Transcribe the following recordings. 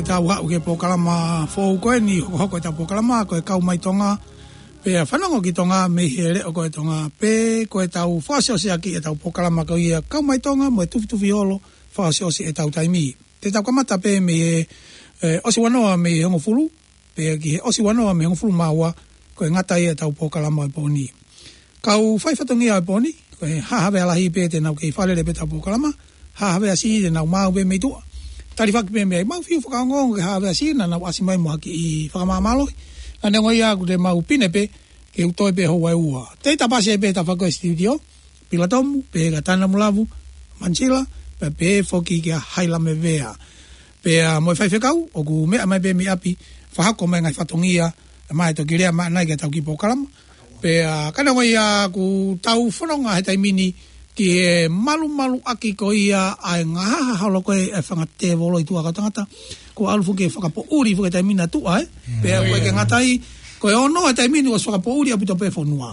tau hau ke pokalama fōu koe ni hoko e tau pokalama koe kau mai tonga pe whanongo ki tonga me here o koe tonga pe koe tau whaosiosi aki e tau pokalama koe ia kau mai tonga mo e tufi holo whaosiosi e tau taimi te tau kamata pe me osi wanoa me hongo fulu pe ki he osi wanoa me hongo fulu maua koe ngatai e tau pokalama e pōni kau whaifatongia e pōni koe hahawe alahi pe te nau kei whalere pe tau pokalama hahawe asi te nau mau pe meitua tari whaki pe mea mau whiu whakaongongo ke hawe asi na nau asi mai mo haki i whakamāmaloi ane ngoi aku te mau pine pe ke utoi pe hoa e ua te tapasi e pe ta whako e studio Pilatomu pe ka tana mulavu Mansila pe whoki ke haila me vea pe moi whaiwhekau o ku mea mai pe mi api whahako mai ngai whatongia mai to kirea mai nai ke tau ki pokalama pe kana ngoi aku tau whanonga he taimini ki e malu aki ko ia ai ngaha halo ko e whangate volo i tua katangata ko alufu ke whakapo uri fuke taimina tua pe koe ke ngatai ko e ono e taimini was whakapo uri apito pe whonua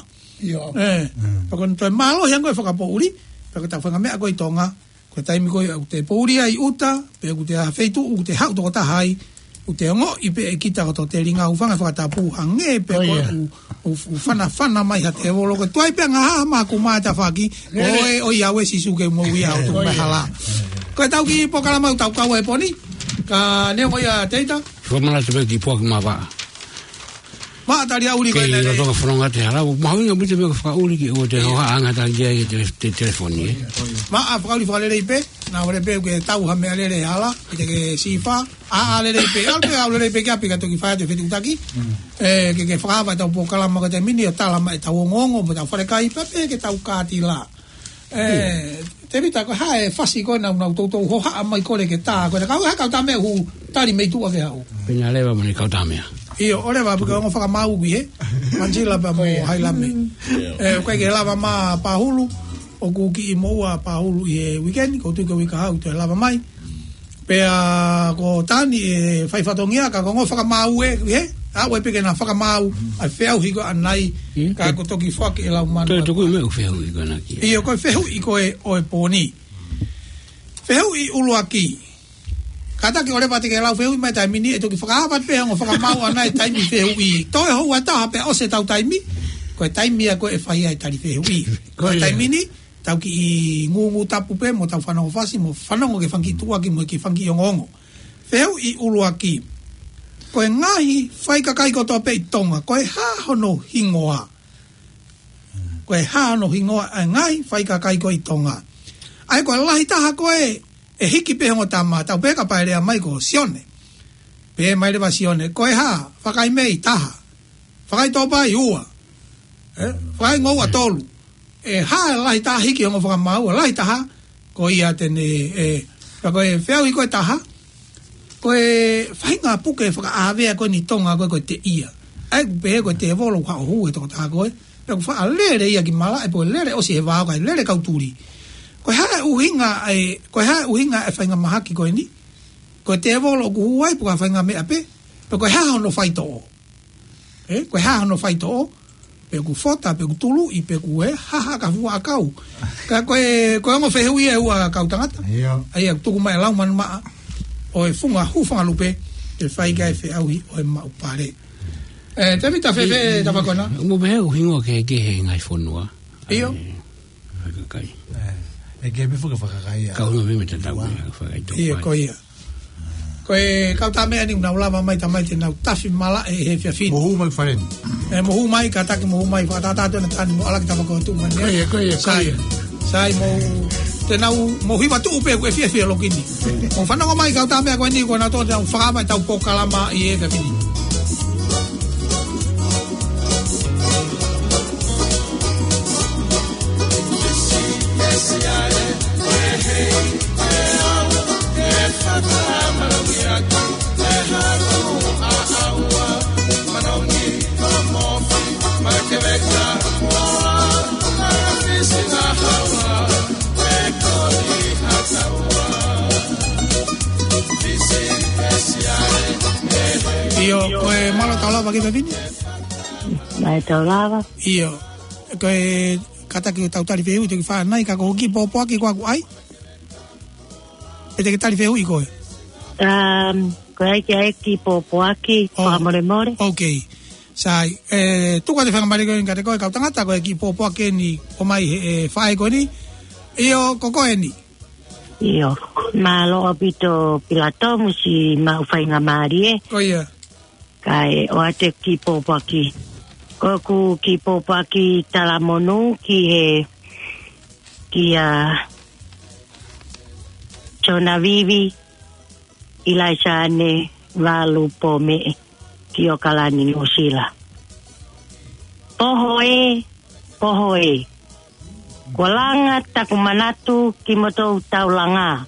pakon toi malo hiango e whakapo uri pe ko tau whangamea ko i tonga ko taimi ko i te pouri ai uta pe ko te hawheitu u te hau toko tahai u te ongo i pe e kita ko te ringa ufanga whakatapu hange pe ko u whana mai ha te volo ko tuai pe ngaha ma ku mai ta whaki o iawe sisu ke mo ia o tu mahala ko tau ki pokalama tau kau e poni ka ne mo ia teita Fomana te pe ki poki ma ba ma taria uri ko ne ko fronga te ala ma hu ngi te me ko uri ki o te ho anga ta ge te telefoni ma a frauli frale pe na ore pe ke tau ha me ale ala ke sifa a ale pe ale pe ka pika to ki fa te fetu taki ke frava ta pokalama ko te mini tala mai tau ngongo mo ta fare kai pe ke tau ka ti la te vita ko hae fasi ko na to ho ha mai ko le ke ta ko ka ta me hu tari me tu ave au pena leva mo ni ka ta me io ore va porque ngo faka mau gi Mansila pa mo hailame ko ke lava ma pa hulu o ku ki mo pa hulu e weekend ko tu ko wika hau te lava mai pe ko tani fai fatongia ka ngo faka mau e a we pe ke na faka mau a feu hi ko anai ka ko to ki fak e la man to ko me feu hi ko na ki io ko feu i ko e o e poni feu i ulu aki kata ki ore pati ke lau feu mai tai mini e to ki whakaapat pe hango whakamau anai taimi feu i toi hou ata hape ose tau taimi koe taimi a koe e whai ai tari feu i koe taimini tau ki i ngungu tapu pe mo tau whanongo whasi mo whanongo ke whanki tua ki mo ki whanki ongongo feu i ulu aki koe ngahi whai kakai koto pe i tonga koe hahono hingoa koe hahono hingoa ngahi whai kakai ko i tonga ai koe lahi taha koe e hiki pe hongo tama tau pe ka paerea mai ko sione pe mai le sione ko e ha whakai mei taha whakai topa i ua whakai ngou atolu e ha lahi taha hiki hongo whakamau lahi taha ko ia tene ko e wheu i ko e taha ko e whainga puke whakaawea ko ni tonga ko te ia ai pe ko te volo wha hu e toko taha ko e pe ko wha lere ia ki mala e po lere osi he wao kai lere kauturi ko ha uhinga e whainga mahaki ko ni ko te volo ku huai po whainga me ape pe ko ha no faito ko ha no faito pe ku fota pe ku tulu i pe ku ha ka fu akau ka ko ngo fe hui e ua kau tangata ai tu ku mai lau man ma o e funga hu funga lupe te fai ga fe au hi o e ma pare te vita fe ta bakona mo be u hingo ke he ngai fonua io kai e ke me fuka whakakai ka uno me te tau whakai tō ia ko ia ko e kau ta mea ni una ulava mai tamai te nau tafi mala e he fia fini mohu mai wharen mohu mai ka taki mohu mai whakatata tōna tani mo ala ki tamako tu mani ko ia sai mo te nau mo hiwa tu upe ko e fia lokini mo whanonga mai kau ta mea ko ni ko na tō te whakamai tau pokalama i e ka fini Io koe malo taulava ki pepini? Mai taulava. Io koe kata ki tautari feu i te ki whanai ka kohoki popoaki kua ku ai? E te ki tari feu i koe? Koe ai ki popoaki, whakamore. Okay. Sai, tuka te whangamari koe ngate koe kau tangata koe ki popoaki ni o mai whae koe ni. Io kokoe ni. Io, ma lo apito pilato musi ma ufainga mari Koia. Kai o ate ki popoaki. Koku ki popoaki talamonu ki Chona vivi ilaisane valu pome ki o kalani nosila. Pohoe. Kolanga takumanatu ki moto taulanga.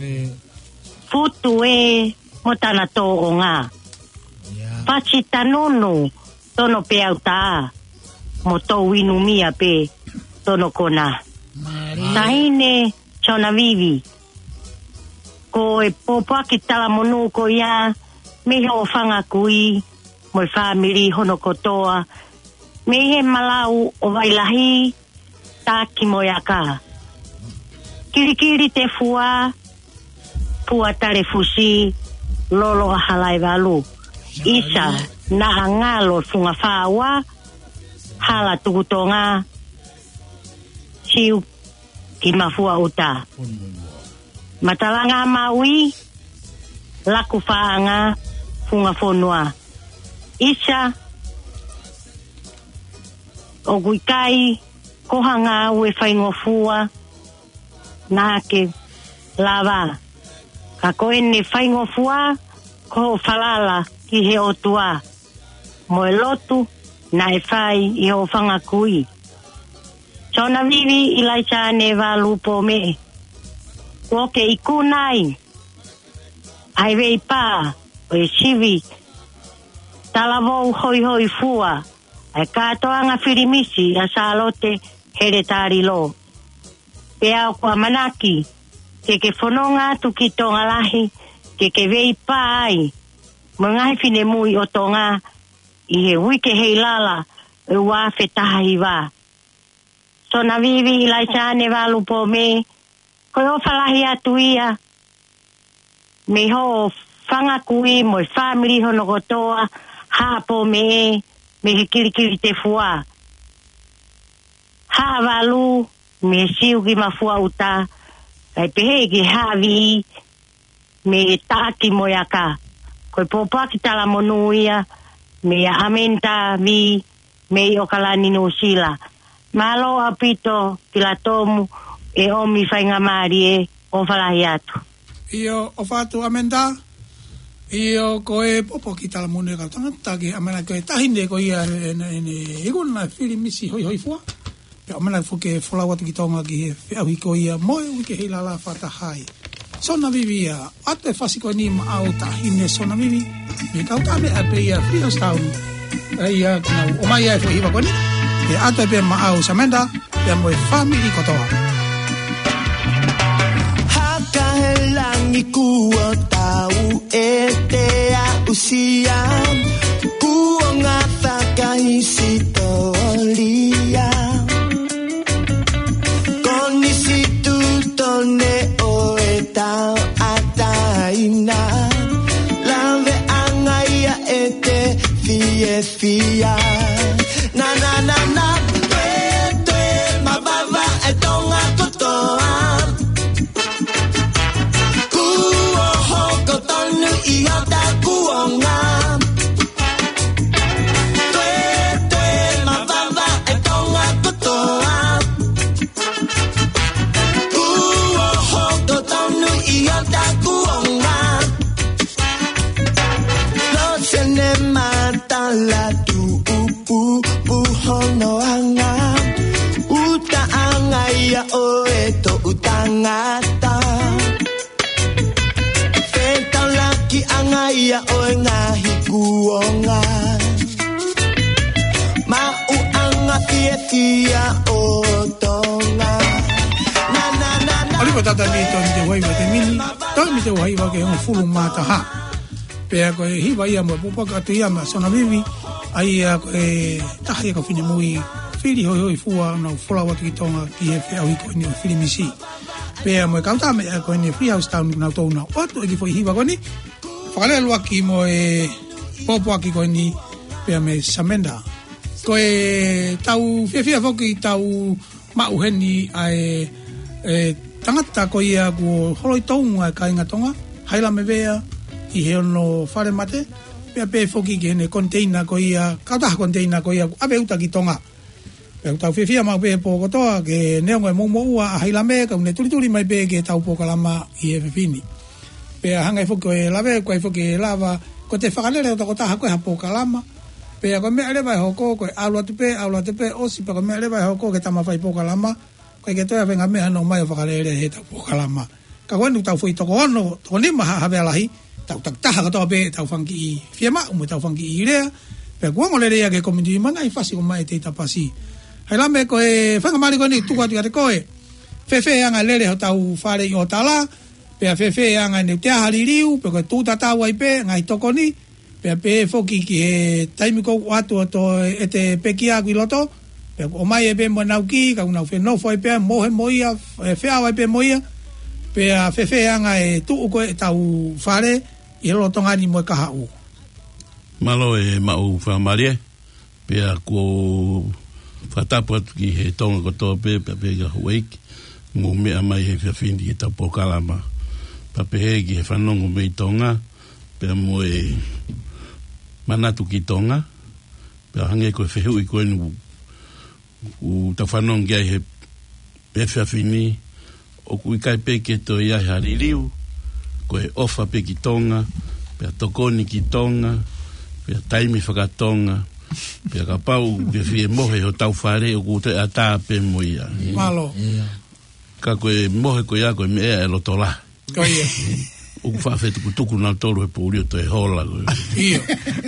Futu motana to o ngā. Pachi tanonu tono pe auta. Moto winu mia pe tono kona. Tahine chona vivi. Ko e popoaki talamonu ko ia meho whanga kui mo family hono kotoa. Mehe malau o wailahi taki moyaka. Kirikiri te fua tare fusi lolo halai valu. Isa na ngalo funga fawa hala tukutonga siu ki mafua uta. Matalanga maui laku faanga funga fonua. Isa o guikai kohanga ue whaingofua nake lava. Ka koe ne whaingofua ko falala ki he otua. Mo e lotu na e whai i ho whanga kui. Chona vivi i laisa ne walu po me. Woke i kunai. Ai wei pā o e sivi. Talavou hoi fua. Ai katoanga whirimisi a salote heretari lo. Pea o kua manaki. Ke whanonga tuki tonga lahi. Ke wei pai. Mga whine mui o tonga. I he wike hei lala. E wafe taha i wā. So na vivi i laisa ne walu po me. Koe o whalahi atu ia. Me ho whanga kui mo family hono kotoa. Hapo me me he kirikiri te fua. Havalu me siu ki mafua uta. Kai pehe ki havi me taki moyaka. Koe popaki tala monu ia me amenta vi me o kalani no sila. Malo apito kilatomu e omi whainga mari o whalahi atu. Io o whātu amenta. Io koe popo ki tala mone ka tangata ki amana koe tahine ko ia ene iguna whiri misi hoi fua. Pe amana fuke whalawatu ki tonga ki he whiawi ko ia moe wike hei lala whatahai. Sona vivia, ate whasiko ni ma au tahine sona vivi. Me kautame ape ia Freetown. Ia kuna o mai ai fuhiwa koni. Ke ate pe ma au Samenda, pe moe family kotoa. Langi kua tau e te a usia kua ngā whakahisi tolia koni situ tone o e tau ataina lawe angaia e te fia na tue mabava e tonga kotoa iota kuonga tue mababa e tonga kotoa hoko tonu iota kuonga no sene matala tu upu puhono anga uta anga ia oeto utangata ia o ngahi kuonga ma u anga fia o tonga na Olipo tata ni to te wai wa te mini to mi te wai wa ke un fulu mata ha pe ko hiwa ia mo popo ka te ia ma sona vivi ai ko tahi ko fine mui fili hoi fua no fula wa ki tonga ki e fe au ko ni fili misi pe mo kauta me ko ni Freetown na to na o to ki foi hiwa ko ni whakalea luaki mo e popo aki koe ni pia me samenda. Koe tau whiawhia whoki tau mauheni ai tangata ko ia ko holoi taunga ka inga tonga haila me vea I he ono whare mate pia pe whoki ki hene container ko ia kautaha container ko ia abe uta ki tonga pia tau whiawhia mau pe po kotoa ke neongo e moumo ua a haila me ka une turi mai pe ke tau pokalama I e whiwhini pia hangai whoki o e lawe koe whoki e lava ko te whakalere o takotaha koe ha pokalama pea ko mea lewa hoko ko aula tupe osi pa ko mea lewa hoko ke tama fai pokalama ko ke toa venga mea no mai fakalere he ta pokalama ka wanu tau foi toko ono to ni ma ha velahi tau tak taha to be tau fangi fiema mo tau fangi ile pe ko ngole le ke komiti manga I fasi ko mai te tapasi haila me ko e fanga mari ko ni tu ko te ko e fefe anga lele ho tau fare yo tala pe fefe anga ni te haliriu pe ko tu tata wai pe ngai toko ni pe foki ki e taimiko watu to e te pekia ki loto pe o mai e pe mo nauki ka una fe no foi pe mo he moia fe awa pe moia pe a fefe anga e tu ko e tau fare I loto ngani mo ka hau malo e mau fa marie pe a ko fatapo ki he tonga ko to pe ga week mo me mai he findi ta pokalama pa pe he fanongo me tonga pe mo e manatu ki tonga pe hange ko fehu I ko nu u ta fanon ge he pe fini o ku kai pe ke to ia hariliu ko e ofa pe ki tonga pe tokoni ki tonga pe taimi whakatonga pe ka pau pe fie mohe o tau whare o ku te ata pe moia malo ka ko e mohe ko ia ko me e lotola ko ia o whawhetu kutuku na tolu e pōrio to e hola iyo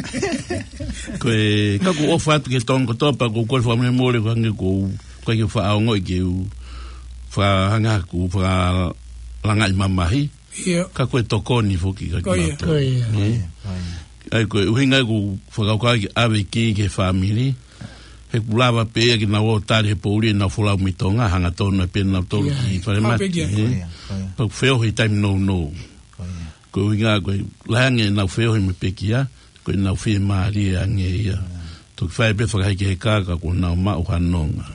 ko e kaku ofa atu ke tonga topa ko koi whamune mōre ko hange ko kai ke whaongo I ke u whahanga ku whalangai mamahi iyo kaku e tokoni whoki ka ko ia ai ko uhinga ku whakaukai ke awe ki ke whamiri he kulawa pe ki na o tari he pōrio na whulau mitonga hanga tonu e pena tolu ki wharemati pa wheo he time no ko inga ko lange na feo me pekia ko na fe maria nge ia to fai pe fa ke ka ko na ma o hanonga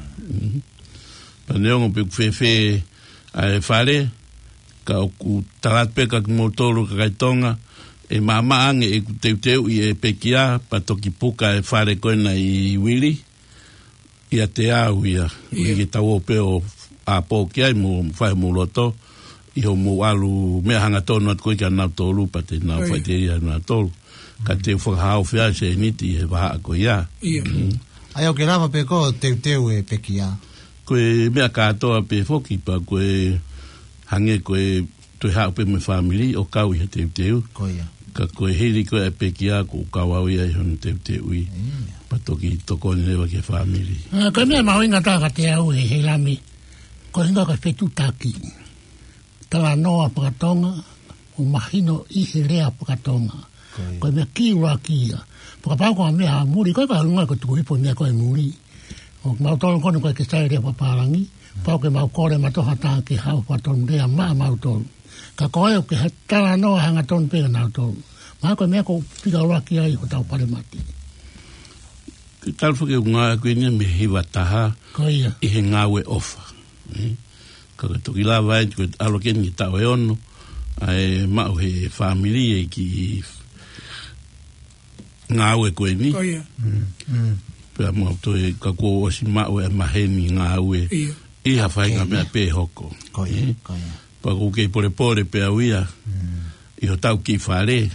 pa neongo pe fe ai fare ka ku talat pe ka motoro ka tonga e mama ange e te I e pekia pa to ki puka e fare ko na I wili ia te au ia ki tau pe o a po kia mo fai mo loto Iho mo alu me hanga tonu at koe ka nau tolu pa te nau whaiteria na tolu. Ka te whakahau whia se niti he waha ko ia. Ai au ke rava pe ko teu e pekia. Koe mea katoa pe whoki pa koe hange koe tui hao pe me whamiri o kau I he teu. Ka koe hiri koe e pekia ko kau au ia I honu teu I. Pa toki tokoni lewa ke whamiri. Koe mea mahoinga tāka te au he lami. Koe hinga ka whetu taki. Tala noa pakatonga, o mahino I he rea pakatonga. Koe mea kiura kia. Pakapau koe mea muri, koe ka halunga ko tuku hipo mea koe muri. O mautolo kone koe ke sai rea paparangi. Pau ke mau kore matoha taa ke hau patonu rea maa mautolo. Ka koe o ke tala noa hanga tonu pega nautolo. Maa koe mea ko pika ura kia I ko tau paremati. Ke talwhake o ngā koe nia me hiwa taha I he ngāwe ofa. Ka toki la vai ko alo ken ni tau e ono ai ma o he family ki ngawe ko ni pe mo to e ka ko o si ma o e maheni ngawe I ha fai nga me pe hoko pa ko ke pore pe awia I ho tau ki fare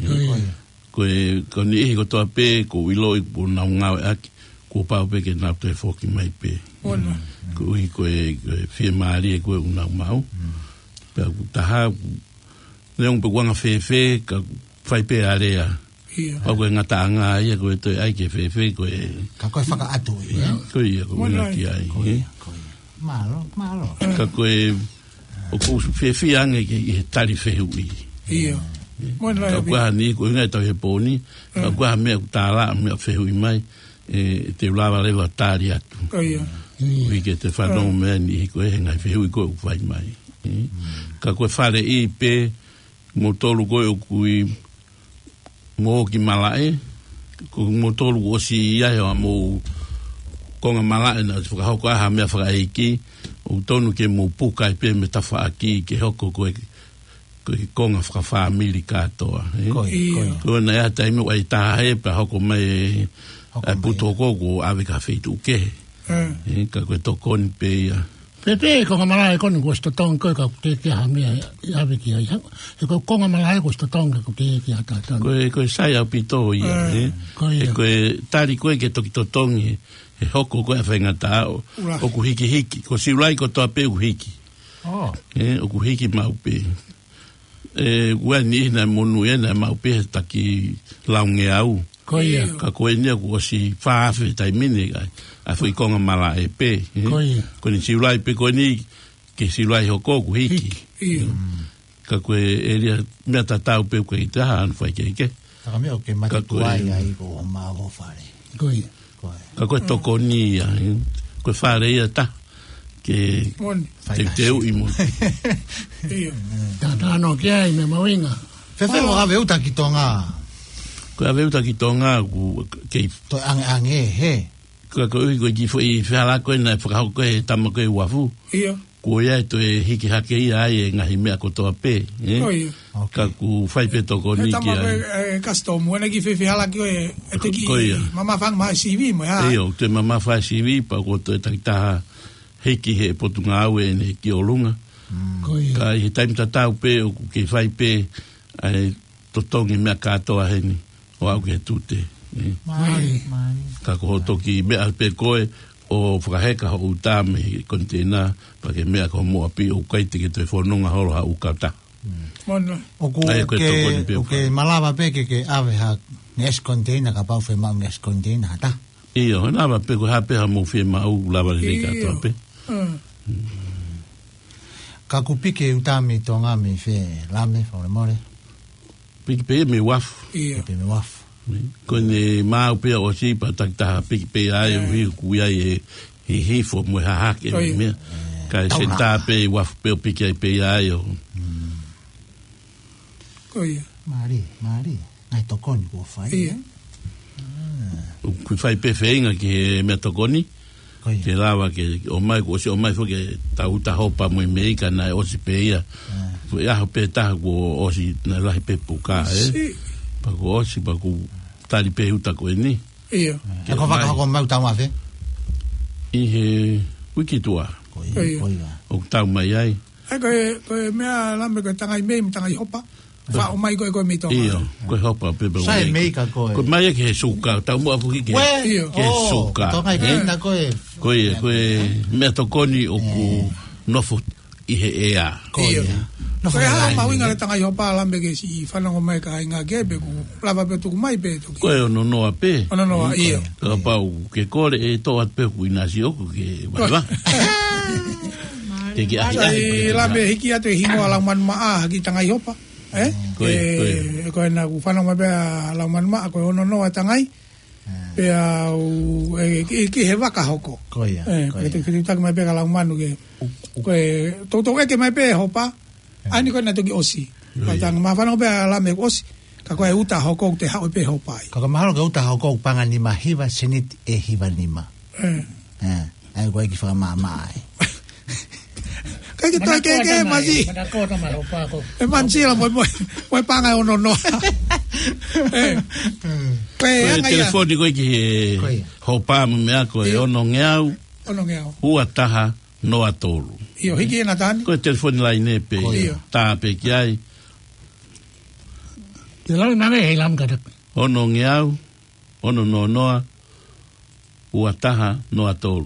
ko ni ko to pe ko ilo I po na ngawe aki ko pa pe ke na to e foki mai pe ko I ko e fie maari e ko una mau pe taha leong pe wanga fe ka fai pe area o ko ngata anga ia ko to ai ke fe ko e ka ko faka atu ko ia ko ngati ai malo ka ko e o ko fe ange ke tali fe ui ia ka ko ni ko ngata he poni ka ko me tala me fe ui mai te lava leva tari atu we get the fano man I ko he ngai fe ui ko vai mai ka ko fare I pe mo tolu ko o kui mo ki malae ko mo tolu o si ia mo konga malae na whakahoko aha mea whakaiki o tonu ke mo puka i pe me tafa aki ke hoko koe konga whakawhamili katoa ko na ea taimi wai taha he pa hoko mai puto koko ave ka feitu ke ka koe tokoni pe ia Pepe konga malae koni ko stotong koe ka te ke ha mea ave ki ai e ko konga malae ko stotong ko te ke ata koe sai au pito ia koe tari koe ke toki totongi e hoko koe a whaingata o ku hiki ko siulai ko toa pe u hiki o ku hiki mau pe ua ni na monu e na mau pe taki launge au ka koe nia ko si whaafe tai mine a fui konga malae pe ko ni siulai pe koe ni ke siulai hoko ku hiki ka koe eria mea tatau pe koe i taha anu whai keike Taka mea o ke matatuai ai ko o maa ho whare ka koe toko ni koe whare ia ta ke te u imo Tātāno ki ai me mawinga Whewhengo ave uta ki tonga koe ave uta ki tonga kei To ange he koe koe koe ki fwoi whiala koe na whakahau koe tama koe wafu koe ai to e hiki hake ia ai e ngahi mea kotoa pe ka ku whai pe toko ni ki ai tama koe kastomu ena ki whiala koe e te ki mama whang maha CV mo ha te mama whai CV pa koto e takitaha hiki he potunga au e ne ki olunga ka he taimi tatau pe o ke whai pe ai totongi mea katoa heni o au ke tute ka ko toki mea pe koe o whakaheka ho utame kontena pa ke mea ko moa pi o kaite ke te whanonga horo ha ukata o ke malawa pe ke ave ha nes kontena ka pau whe mau nes kontena hata iyo nawa pe ko hape ha mo whe mau lawa le katoa pe ka kupike utame tonga me whe lame whaure more piki pe me wafu pe me wafu ko ne mau pe o si pa takta piki pe ai o hi ku ai e fo mo ha hake me ka senta pe wafu pe piki ai pe ai o mari nai tokoni ko fai ku fai pe feinga ke me tokoni ke lava ke o mai ko si o mai fo ke tauta hopa mo meika na o si pe ia fo ia pe ta ko o si na la pe puka pa ko si pa ko tali pe uta ko ni ia e ko va ko mau ta ma fe i he wikitua o tau mai ai ko mea lambe ko tangai me tangai hopa fa o mai ko me to ia ko hopa pe pe sai meika ko mai ke suka tau mo fu ke suka to mai ke na ko ko me tokoni o ku no fu i he ea no fa ha ma winga le tanga yo pa lambe ke si fa no mai ka inga ke be ku lava pe tu mai pe to ko no no ape no ia ka pa ke kore e to at pe ku ina si o ke va te ki ai lambe hiki ate himo ala man ma ki tanga yo pa ko na ku fa no mai pe ala man ma ko no tangai pe au ki he waka hoko ko ia ko te tak mai pe ala man ke ko to ke mai pe hopa ani ko na toki osi ka tang ma fa no pe ala me osi ka ko e uta hoko te ha pe hopai ka mahalo ke uta hoko panga ni mahiva senit e hiva nima ai ko ki fa ma mai ka ke to ke mazi e manzi la mo panga ono no pe telefoni ko ki hopa me ko e ono ngeau ua taha no atolu io hiki na tan ko telefoni la ine pe ta pe ki ai te la na me lam ka ono ngeau ono no noa ua taha no atolu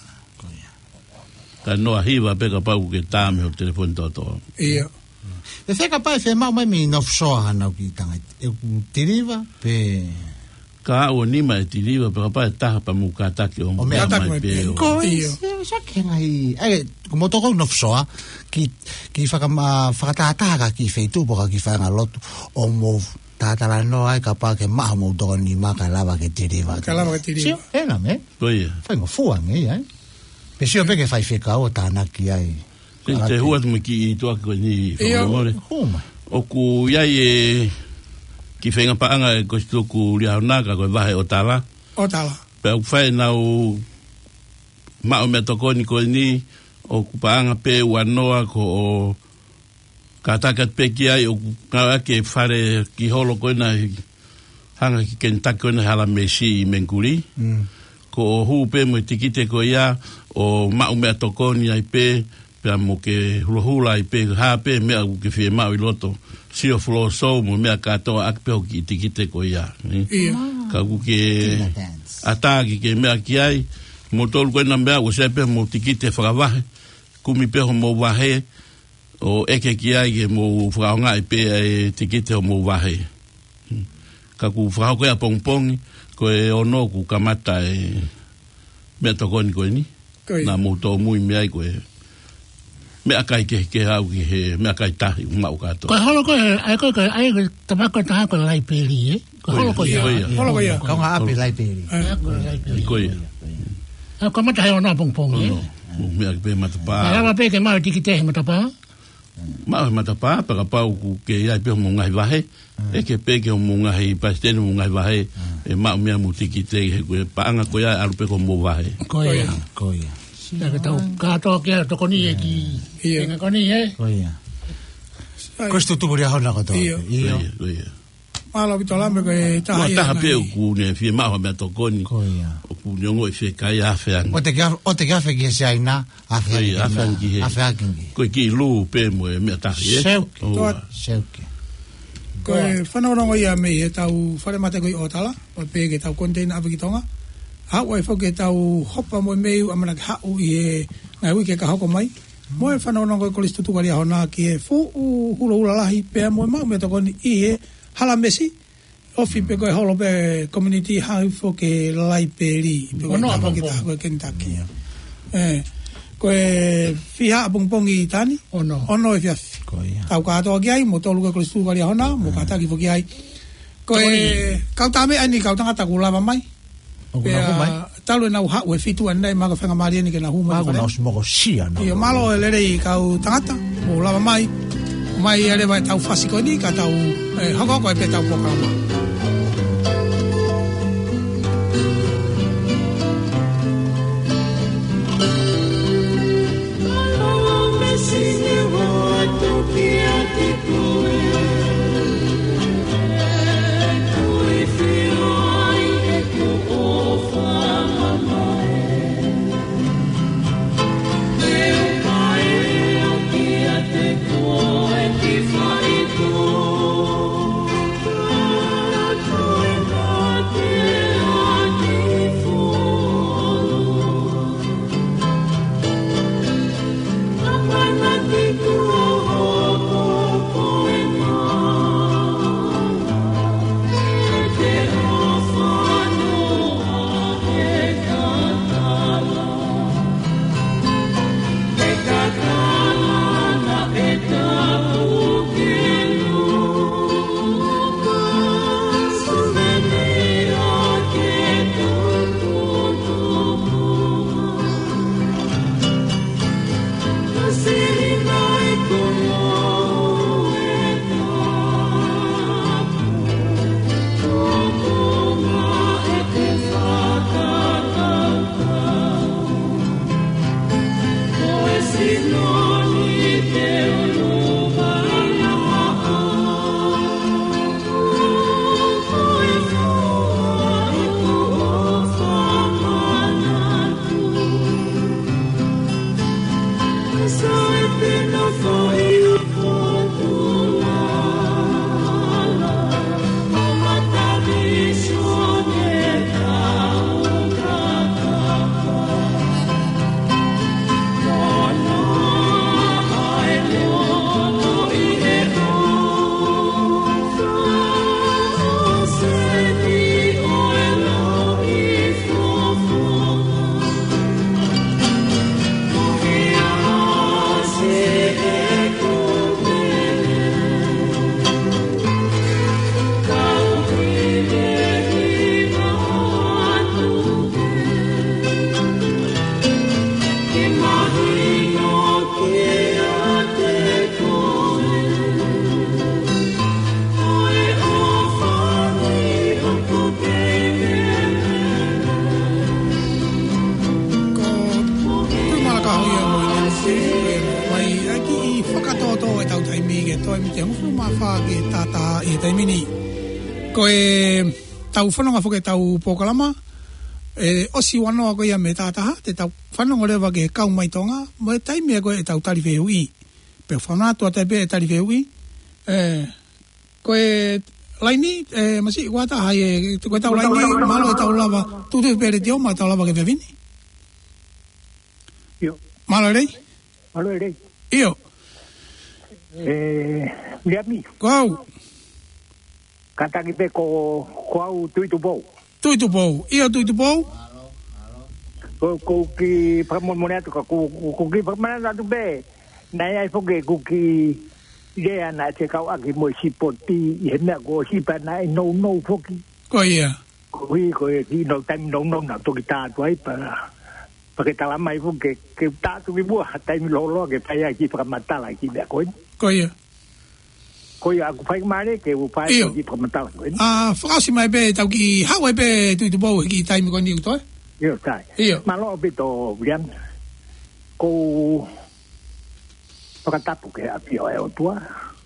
ka no hiva pe ka pau ke ta me o telefoni toto io e fe capaz fe mau mai mi no soa na ki tanga e tiriva pe ka o ni mai tiriva pe pa ta pa mu ka ta ke o mai pe ko sa ke ngai ai como to no soa ki fa kama fa ta ka ki fe tu po ki fa na lot o mo ta la no ai capaz que ma mo do ni ma ka lava que tiriva sí era me oye fa no fu ai pe si o pe que fa fe ka o ta na ki ai te hua tu ki to ko ni o ku ya ki whenga paanga e kostuku lia honaka koe vahe o tala. O tala. Pe au whae nau mao mea tokoni koe ni o kupaanga pe wanoa ko o katakat pe ki ai o kawa ke whare ki holo koe na hanga ki Kentucky koe na hala mesi i Menkuri. Ko o huu pe mo tikite koe ia o mao mea tokoni ai pe pea mo ke hulohula i pe hape mea ke fie mao i loto sio flo so mo mea katoa akpe o ki tikite ko ia ka ku ke ataki ke mea ki ai mo tolu koe na mea o sepe mo tikite whakavahe kumi pe ho mo wahe o eke ki ai ke mo whakaonga i pe e tikite ho mo wahe ka ku whakao koe a pongpongi koe ono ku kamata e mea tokoni koe ni na mo to mui mea i koe me akai ke au ki he me akai tahi mau kato ko holo ko ai ko ai tabako ta ko lai peli ko holo ko ia ka nga ape lai peli ko ia ko mata he ona pong me akai mata pa ala pe ke mau tikite mata pa mata pa para pau ku ke ai pe mo ngai vahe e ke pe ke mo ngai pasten mo ngai vahe e mau me mo tikite he ko pa anga ko ia alu pe ko mo vahe ko ia na ka tau ka to ke to koni e ki nga koni e oia kosto tu buri hona ko to ia malo ki tola me ko ta ha ta pe ku ne fi ma me to koni o ku nyongo e fe kai a fe o te ka fe ki se aina a fe ko ki lu pe mo me ta ye Seuke ko whanau ia me e tau whare mate ko i otala o pe ke tau container api ki tonga hau e whoke tau hopa mo meu amana ki hau i e ngai wike ka hoko mai mo e whanau nongo i kolis tutukari a hona ki e fu hula hula lahi pea mo e mau me tokoni i e hala mesi ofi pe koe holo pe community hau whoke lai pe li pe koe tapa ki ta koe Kentucky koe fiha apongpongi i tani ono e fiafi tau katoa ki ai mo tolu koe kolis tutukari a hona mo kataki whoki ai koe kautame ani kautangata kulava mai talo na ha we fitu anda ma ka fanga mari ni ke na huma ma na osmo sia no io malo le rei ka tangata mo lava mai ele vai tau fasiko ni ka tau hoko ko e pe tau programa toi mi te hofu ma fa ke tata e tai mini. Ko e tau whanonga whoke tau pokalama, osi wanoa ko ia me tataha, te tau whanonga rewa ke kau mai tonga, mo e taimea ko e tau tari whehui. Pe whanātua te pe e tari whehui. Ko e laini, masi, wata hai, ko e tau laini, malo e tau lava, tutu pere te oma e tau lava ke vevini. Io. Malo rei? Malo rei. Io. Liami. Kau. Kataki pe ko au tuitu pou. Tuitu pou. Io tuitu pou? Ko ki pramon atu ka ko ki pramon atu be. Nai ai foke ko ki idea na te kau aki mo sipoti i hena ko sipa nai no foki. Ko ia. Ko ki no tan no na to ki ta tu ai para ke tala mai foke ke ta tu mi bua tai mi lo ke pai aki pramata la ki be ko. Ko ia. Ko ia ku pai mare ke u pai ki pramata ko. Frasi mai be tau ki hawe be tuitu pou ki tai mi ko ni uto. Io tai. Malo bito Brian. Ko pakatapu ke apio e o tua.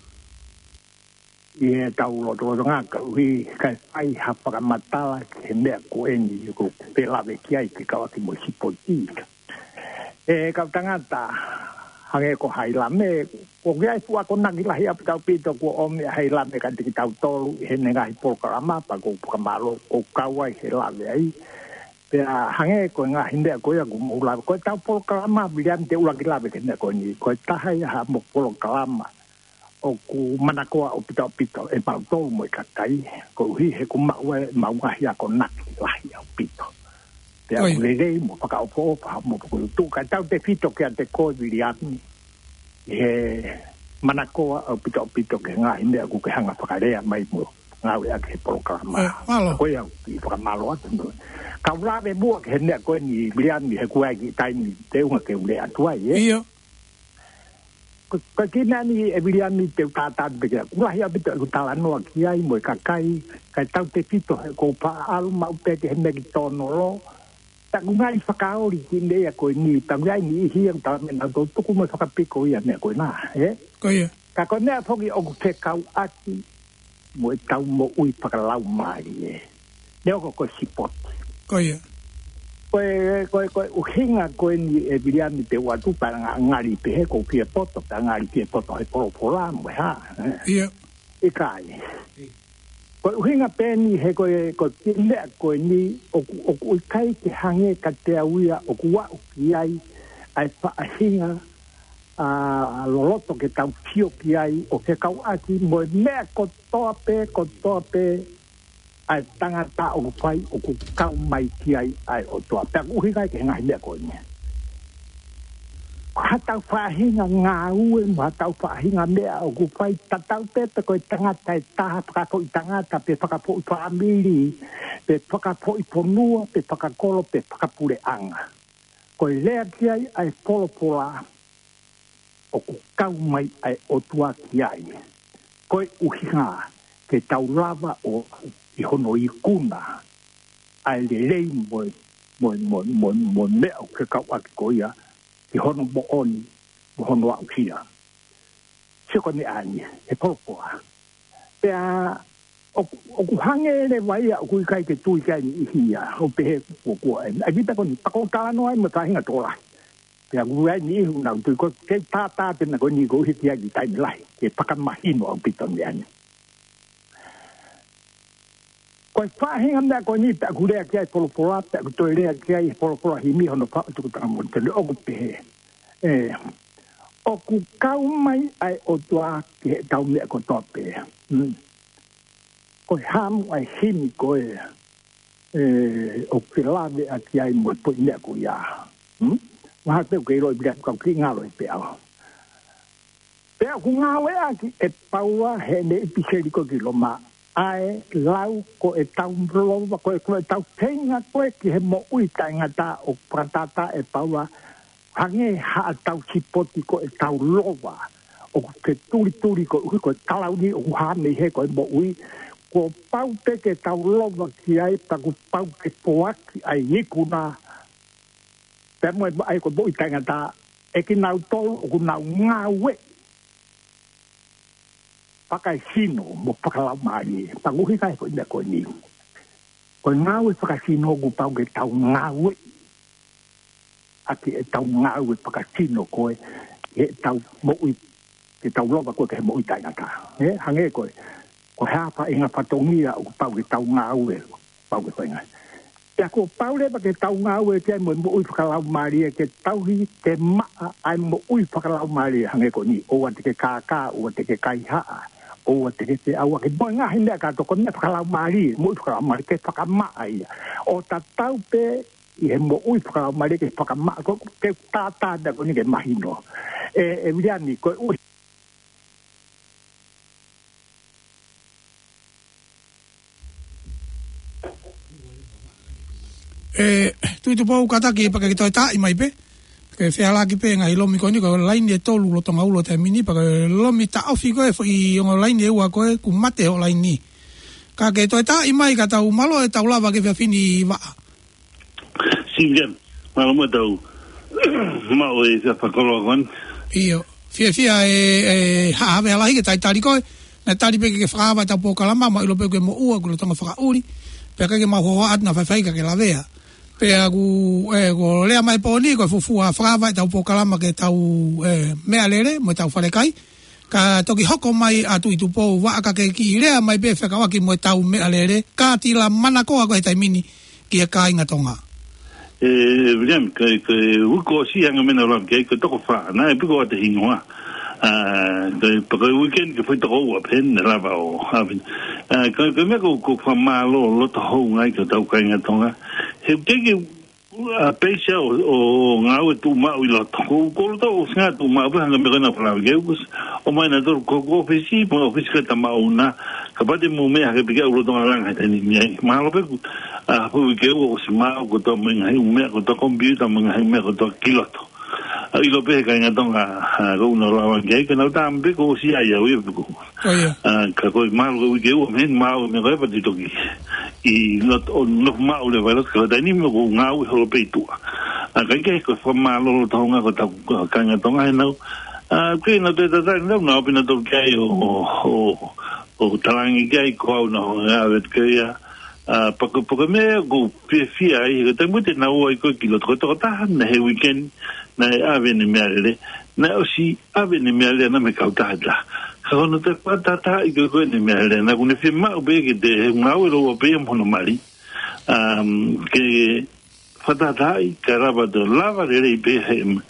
I tau lo to ngaka wi kai ai hapaka matala ke me ko eni ko pela ve ki ai ke ka ki mo sipoti. Ka tangata hange ko haila me ko ai fu ko na gila ia tau pito ko o me haila me ka ti tau tolu he ne ga programa pa ko kamalo ko kawai he la ve ai. Pe hange ko nga hinde ko ya ko ula ko tau programa bilan te ula gila be ke ne ko ni ko tahai ha mo programa o ku manakoa o pito e pautou mo kakai ko hi he ku maua ya ko nak la ya pito te a lei mo paka o po mo ko tu ka tau te pito ke te ko bilian he manakoa o pito ke nga inde ku ke hanga pakarea mai mo nga we ke programa ko ya ki programa lo atu ka ula be bu ke ne ko ni bilian ni he ku ai tai ni te un ke ule atu ai Io. Ko kina ni Emilian ni te tata be la ia bito ku tala no ki ai mo kakai kai tau te pito ko pa alu ma pe te me ki tono lo ta ku ngai whakaori ki ne ko ni ta ngai ni hi ang ta me na to ku mo whakapiko ia ne ko na Ko ia. ka ko ne foki o ku te kau aki mo tau mo ui whakalau mai ne ko sipot Ko ia. ko uhinga ko ni Emilian ni te watu para ngari pe ko pie poto ta ngari pie poto e pola mo ha Ia. e kai ko uhinga pe ni he ko ne ko ni o kai te hange ka te auia o ku wa ki ai fa hinga loloto ke tau pio ki ai o ke kau aki mo me ko tope ai tangata o pai o ku kau mai ki ai o toa pe uhi kai ke ngai le ko ni hata fahinga ngau ma tau fahinga me o ku pai tatau pe ko tangata ta pa ko tangata pe pa po family pe pa po iponua pe pa kolo pe pa pure anga ko le ki ai pola o ku kau mai ai o tua ki ai ko uhi ke tau lava o i hono i kuna ai le lei mo me o ke kau aki ko ia i hono mo oni mo hono au kia se ko ni ani e popoa pe o ku hange le vai o ku kai ke tui kai ni hia o pe ko ai kita ko ni ko ka no ai mo ta hinga tola pe ku ai ni na tu ko ke ta te na ko ni go hi kia ki tai lai ke pakamahino au piton ni ko fahinga me ko ni ta gure ki ai polo ta ko rea ki ai polo himi hono pa tu ta mo te o pe o ku kau mai ai o tua ke tau me ko tope ko ham ai himi ko o pilave aki ai mo po ne ko ya wa te ko ro bia ko ki nga ro pe ao pe ku nga we aki e paua he ne piseri ko ki lo ma ai lau ko e tau mbrolo ko e tau tenga ko e ki he mo ui tangata o pratata e paua hange ha tau sipoti ko e tau lowa o ke turi ko talau ni o ha me he ko e mo ui ko pau te ke tau lowa ki ai ta ko pau ke poaki ai ikuna te mo ai ko mo ui tangata e ki nau tolu o ku nau ngawe whakaisino mo whakalau maari. Panguhi kai ko ina ko ni. Ko ngāwe whakaisino ku pau ke tau ngāwe. Aki e tau ngāwe whakaisino koe. E tau mo'i. Ke tau loba koe ke mo'i tainata. Hange koe. Ko hapa inga patongia ku pau ke tau ngāwe. Pau ke toinga. Ia ko paule ba ke tau ngāwe ke mo ui whakalau maari ke tauhi ke maa ai mo ui whakalau maari hange ko ni o te ke kākā o te ke kaihaa o te ke te aua ke moi ngahi nea kātoko nea whakalau maari mo ui whakalau maari ke whakamaa ia o ta tau pe i he mo ui whakalau maari ke whakamaa ke tātāda ko ni ke mahino e wiriani ko ui tu pau kataki pa ke toi tai mai pe ke feala ki pe ngai lomi ko ni ko line e tolu lo tonga ulo te mini pa ke lomi ta ofi ko e foi o line e wa ko e ku mate o line ni ka ke toi tai mai ka tau malo e tau lava ke fe fini va Singen malo mo tau ma o e fa ko kon io fia e ha ave ala ke tai tali ko na tali pe ke fa va ta po kala mama lo pe ke mo u ko lo tonga fa uri pe ke ma ho at na fa ka ke la vea pe agu go lea mai poni ko fufua frava tau pokalama ke tau mea lere mo tau falekai ka toki hoko mai atu i tupo wa ka ke ki lea mai pe feka waki mo tau mea lere ka tila mana ko ko tai mini ki ka inga tonga William ke uko si anga mena ram ke to fa na e piko te hinwa de pe weekend ke foi to wa pen la ba o havin ke me ko fa malo lo to ho ngai ke tau ka inga tonga he teke a pecha o ngau tu ma i lo ko to nga tu ma ba nga me na para geus o mai na do ko fisi po fisi ka ma una ka ba de mo me ha ke ke lo to nga nga tani ni ma lo pe a po ke o si ma ko to me ngai me ko to computer me ngai me ko to kiloto i lo pe ka nga tonga go no la ge ke na ta mbe ko si ai o ko ka ko ma lo ke o me ma o me ba di to ki i lot on no ma o le valo que da ni mo ngau ho pe tu a ka ko fa ma lo tonga ko ta ka nga tonga no que no te da no pina to ke o talangi ke ko no a ver que ya porque me go fia i te mo te na o ko ki lo to ta na he weekend na ave ni merle na o si ave ni merle na me ka ta Kono te patata i ko ni merle na kune fi ma be ke de ngau ro be mo no mari ke patata i karaba de lava de be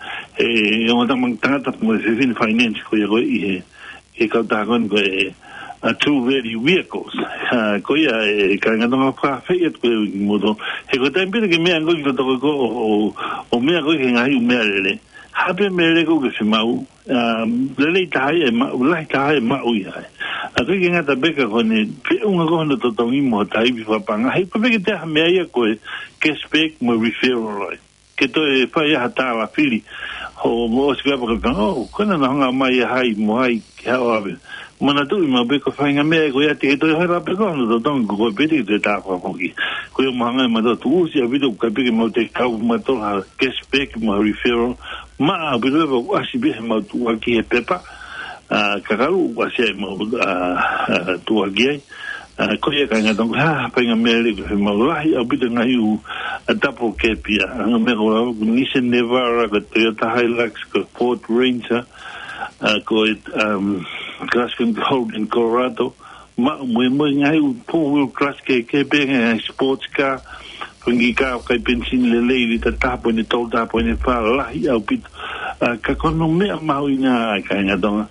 e o ta mang tata mo fin finance ko yo i e ka ta kon ko a two very vehicles ko ya ka nga no fa fet ko mo do e ko tempe ke me ango to ko o me ko ke ngai merle habe mere ko ke mau le tai ma ulai tai ma ui ai a ke nga ta beka ko ni pe un ko no to tongi mo tai bi fa panga hai pe ke te me ai ko ke spek mo referral ke to e fa ya ta la fili ho mo se ka ko ko na nga mai hai mo hai ke ha mana tu ma be ko fa nga me ko ya te to ha ra pe ko no to tong ko pe te ta ko ki ko yo ma nga ma to tu si a video ka pe ke mo te ka ma to ha ke spek mo referral ma bileva wasi be ma tu aki e pepa kakalu wasi ma tu aki ko ye ka nga donc pa nga mele ma lai abita nga yu tapo ke pia nga me ko Nissan Navara ko Toyota Hilux ko Ford Ranger ko Graston Gold in Colorado ma mo nga yu four-wheel class ke be sports car Pungi ka kai pensin le le ta tapo ni tol tapo ni fa la ya pit ka kono me ma uina ka nga donga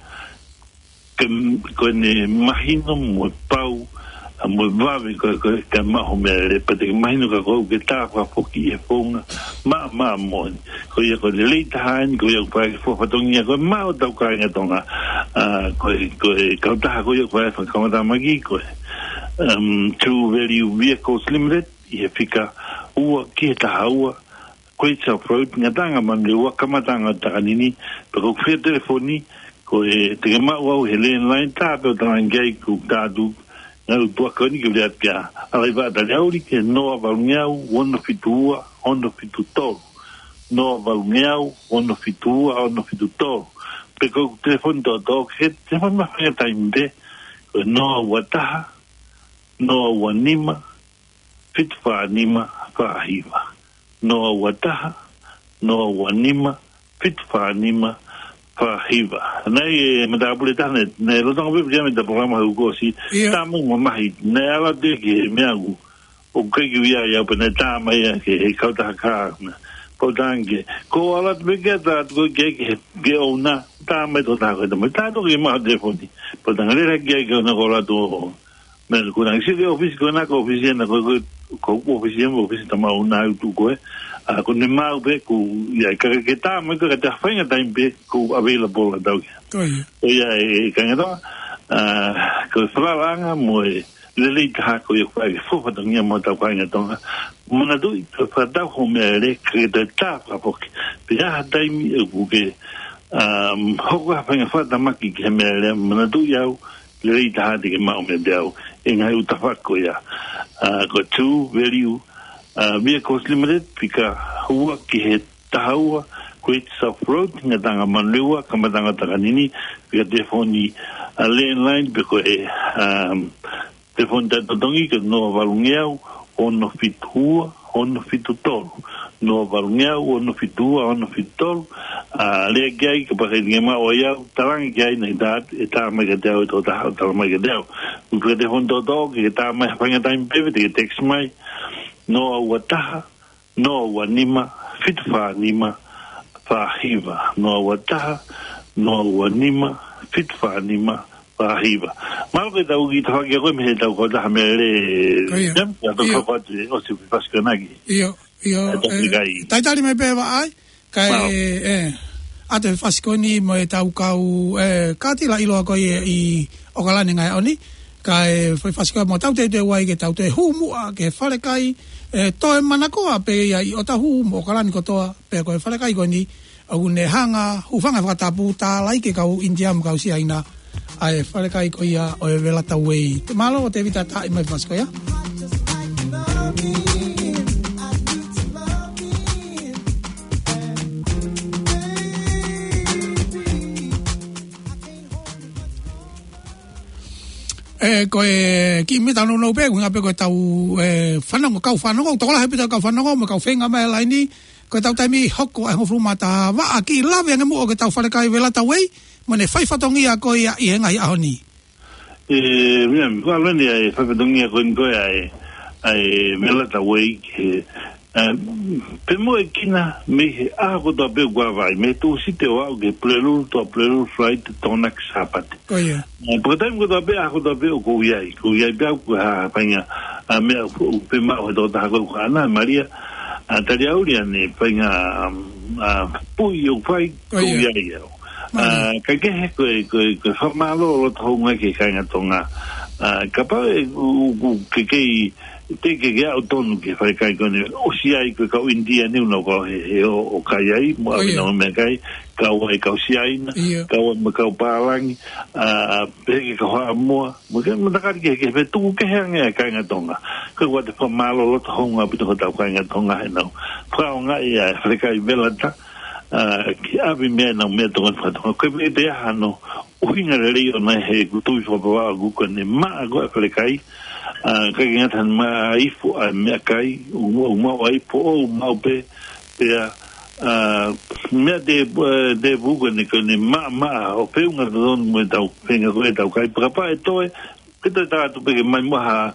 ko ne mahino mo pau mo vave ko ka ma ho me le pate mahino ka ko ke ta fa foki e fonga ma mo ko ye ko le ta han ko ye pa fo fa tongia ko ma o ta ka nga donga ko ka ta ko ye ko fa ka ma magi ko two very vehicles limited ia fika ua ki ta ua koitsa fruit nga tanga man le ua kamatanga takanini pero fe telefoni ko te ma ua helen line ta pe tangai ku tadu na u tua koni ki le pia ala va da leuri ke no va ngau ono fitua ono fituto no va ngau ono fitua ono fituto pe ko telefoni do ke telefoni ma fa taimbe ko no wataha no wanima fitfa nima fahiva no wataha no wanima fitfa nima fahiva nei madabule tane ne lo tanga be jame da programa ugo si tamu mahi ne ala de ke meagu o ke ya pene tama ya ke kauta ka podange ko ala be ke da go ke ona tama to ta ko me ta to ke ma de foni podanga le ke na ko la to me ko na si de office ko na ko office na ko office tama una tu ko ko ne mau be ku ya ka ta me ka ta fa nga time be ku available da ko ya ka nga do ko fra nga mo le le ta ko yo fa fo fa dong ya mo ta ka nga do mo na do fa da ho me le ke da ta fa po be ya time ku ke ho ka fa nga fa da ma ki ke me le mo na do ya le ta de ke ma me da en ha uta fa ko ya ko tu value vehicles limited pika hua ki he tahaua Great South Road nga tanga manlewa kamatanga takanini pika telefoni landline piko telefoni tatongi ke no valungeau ono fitua ono fitutolu no valungeau ono fitua ono fitutolu le gai ke paka ngema o ya talangi gai na ta ma ke dau to ta ma ke dau pika telefoni to ke ta ma panga time pivot ke text mai no wataha no wanima fitfa nima fahiva no wataha no wanima fitfa nima fahiva mal ke tau ki tau ke ko me tau ko da mele jam ya to ko o si paskanagi io tai me pe vai kai ate faskoni mo tau kau katila ilo ko i okalani ngai oni kai foi fasko mo tau te wai ke tau te humu ke fale kai to manako pe ia o ta humu kalani ko to pe ko fale kai ko ni au ne hanga ufanga fatapu ta lai ke kau indiam kau si aina ai fale kai ko ia o vela ta wei malo te vita ta mai fasko ya ko ki mi tanu no pe nga pe ko tau fanango kau fanango to la he pe kau fanango mo kau fenga mai lai ni ko tau tai mi hoko e hofru mata wa aki lave nga mo ko tau fale kai vela ta wei mo ne fai fatongi a ko ia i nga ia honi mira ko ala ni ai fai fatongi ko ai vela ta wei pe mo kina me a ko do be gua vai me tu si te wa ke plelu flight tonak sapat ko ia por time ko do be a ko do be ko ia be ko ha panya a me pe ma o do ta ko ana maria a taria uria ne panya pu yo fai ko ia ka ke fa malo lo to nga ke ka nga tonga ka pa ke te ke auton ke fai kai kone o si ai ko ka India ni no ko o kai ai mo no me kai ka o ka si ai na ka o me ka palang pe ke ka mo ke mo ta ke pe tu ke nga ka nga tonga ko wa te fa malo lo to nga pu to ta ka nga tonga no fa nga ia fai kai belata ki abi me na me to fa to ko be te hano o hinga le io na he ku tu fo ba gu ko ne ma go fai kai ka nga tan ma ifu a me kai o ma wai po o ma pe ya me de bugo ne ko ne ma o pe un don mo tau penga ko tau kai pa pa to ke ta tu pe mai mo ha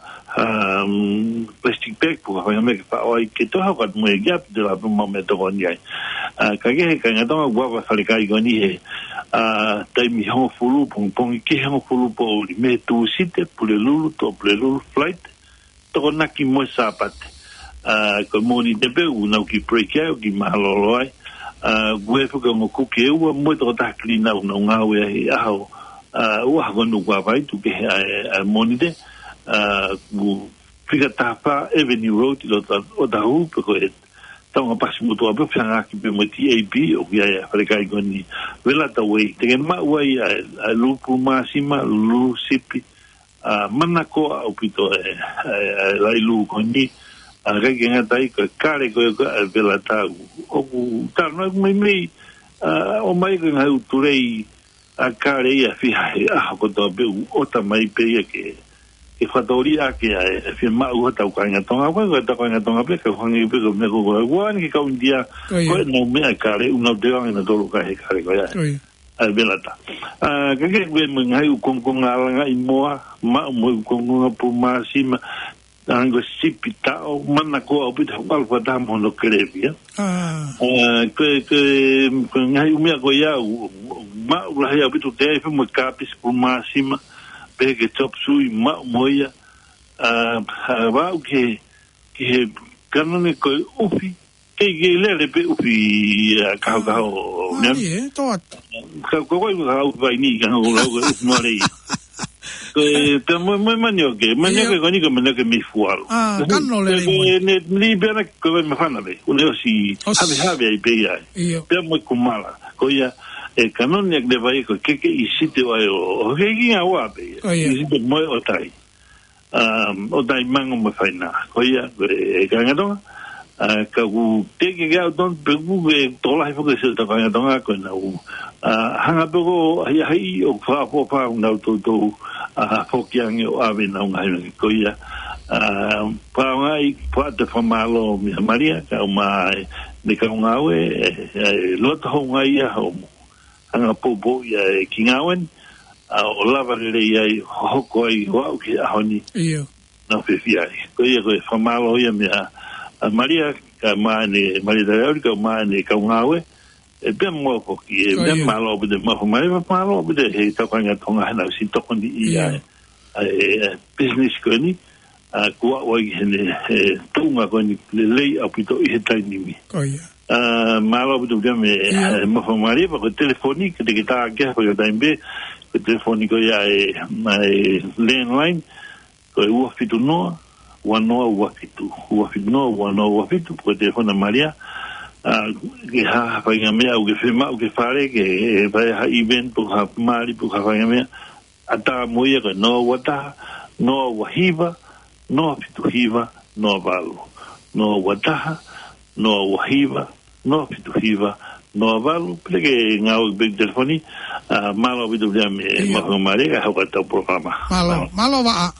plastic bag po ha me pa o ke to ha ko mo gap de la mo me to on ya ka nga to wa fa kai go ni he tai mi ho fulu pong ki ho fulu po me tu site pulelu flight to na ki mo sapat ko mo ni de be una ki break out ki malo ai we fo ko ko ke u mo to ta klina una nga we ho wa go no wa vai tu ke mo ni de fica tapa Avenue Road o da hu ko tau pas mutu ape fanga ki pe mo TAP o ya fale kai goni vela ta wei te ma wei a lupu masima lu sipi manako au pito lai lu goni a ga nga tai ka kare ko vela ta o ta no mai o mai ga u turei a kare ia fiha a ko to be o ta mai pe ke fatori a ke e fi ma u ta ka nga tonga ko ta ka nga tonga pe ka hangi pe ko me ko wa ni ka un dia ko no me a kare un no de nga na to ka he kare ko ya a belata ka ke be mo ngai u kon kon ala nga imoa ma mo kon kon pu ma sima ango sipita o mana ko o pita wal ko ta mo no krevia ke ngai u me ko ya ma u la ya bitu te fe mo kapis pu ma sima que top sui ma moia va que canone ko ufi que le pe ufi ka ne to ko vai ni ka o lo no le que mo manio que ni que me que mi fualo canno le ne libera ko me fanale uno si have ai pe ya pe mo kumala ko ya e kanone de vai ko que isite vai o que wa pe isite mo o tai mango mo faina ko ya e kangato ka u te que ga don pe u to la fo que se ta kangato ko na u hanga po ai o fa na to fo que ang o ave na un ai ko ya pa ngai pa de famalo mi Maria ka mai de ka un awe lo to ngai ya ho anga popo ya kingawen o lava le ya hoko ai wa ki ahoni na fefia ko ia ko famalo ia me Maria ka mane Maria da ka mane ka ngawe e be mo ko ki e be malo de mo malo de he ta kanga tonga na si to kondi ia business ko ni ko wa ni tonga ko ni le apito i hetai ni ko ia malo de me mo Maria ko telefonique de kita ke ko da imbe ko telefonico ya mai landline ko u fitu no u fitu ko telefona Maria que ha pa ngame au que fema au que fare que vai ha event po ha mari po ha ngame ata moia que no wata no wahiva no fitu hiva no valo no wata no wahiva no fitu hiva no valo porque ngau big telefoni malo bidu me mo mari ka ha ta programa malo va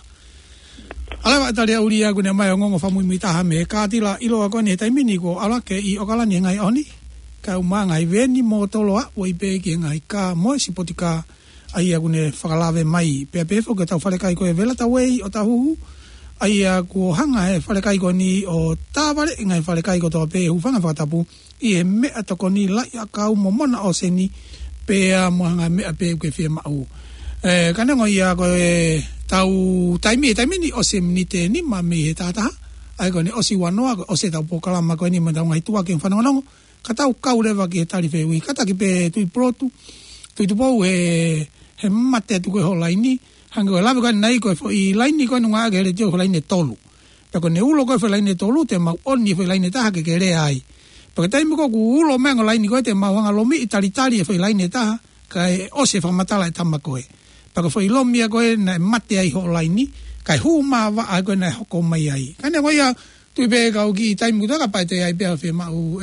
ala va tali uri aku ne mai ngongo famu mita ha me ka tila ilo ko ni tai mini ko ala ke I okala ni ngai oni ka uma ngai veni mo tolo a oi pe ke ngai ka mo sipotika ai aku ne fakalave mai pe fo ke ta fale kai ko e vela ta wei o ta hu ai aku hanga e fale kai ko ni o ta vale ngai fale kai ko to pe hu fanga fa tapu I me atoko ni la ya ka mo mona o seni pe mo hanga me pe ke fe ma u kana ngo ia ko tau taimi ni o se minite ni ma me tata ai ko ni o si wanoa o se tau pokala ma ko ni ma tau ngai tua ke whanonga nongo ka tau kau lewa ki tari whewi kata ki pe tui protu tui tupo he mate tu koe ho laini hanga koe lawe koe nai koe fo I laini koe nunga ake hele tio ho laini tolu pe ko ne ulo koe fo laini tolu te mau onni fo laini taha ke le ai pe taimi ko ku ulo mengo laini koe te mau hanga lomi I tali e fo laini taha kai o se whamatala e tama koe Paka foi lomia koe na mate ai ho laini kai huma wa ai koe na hoko mai ai kane koe ia tui be kau ki tai muta ka pai te ai pe fe mau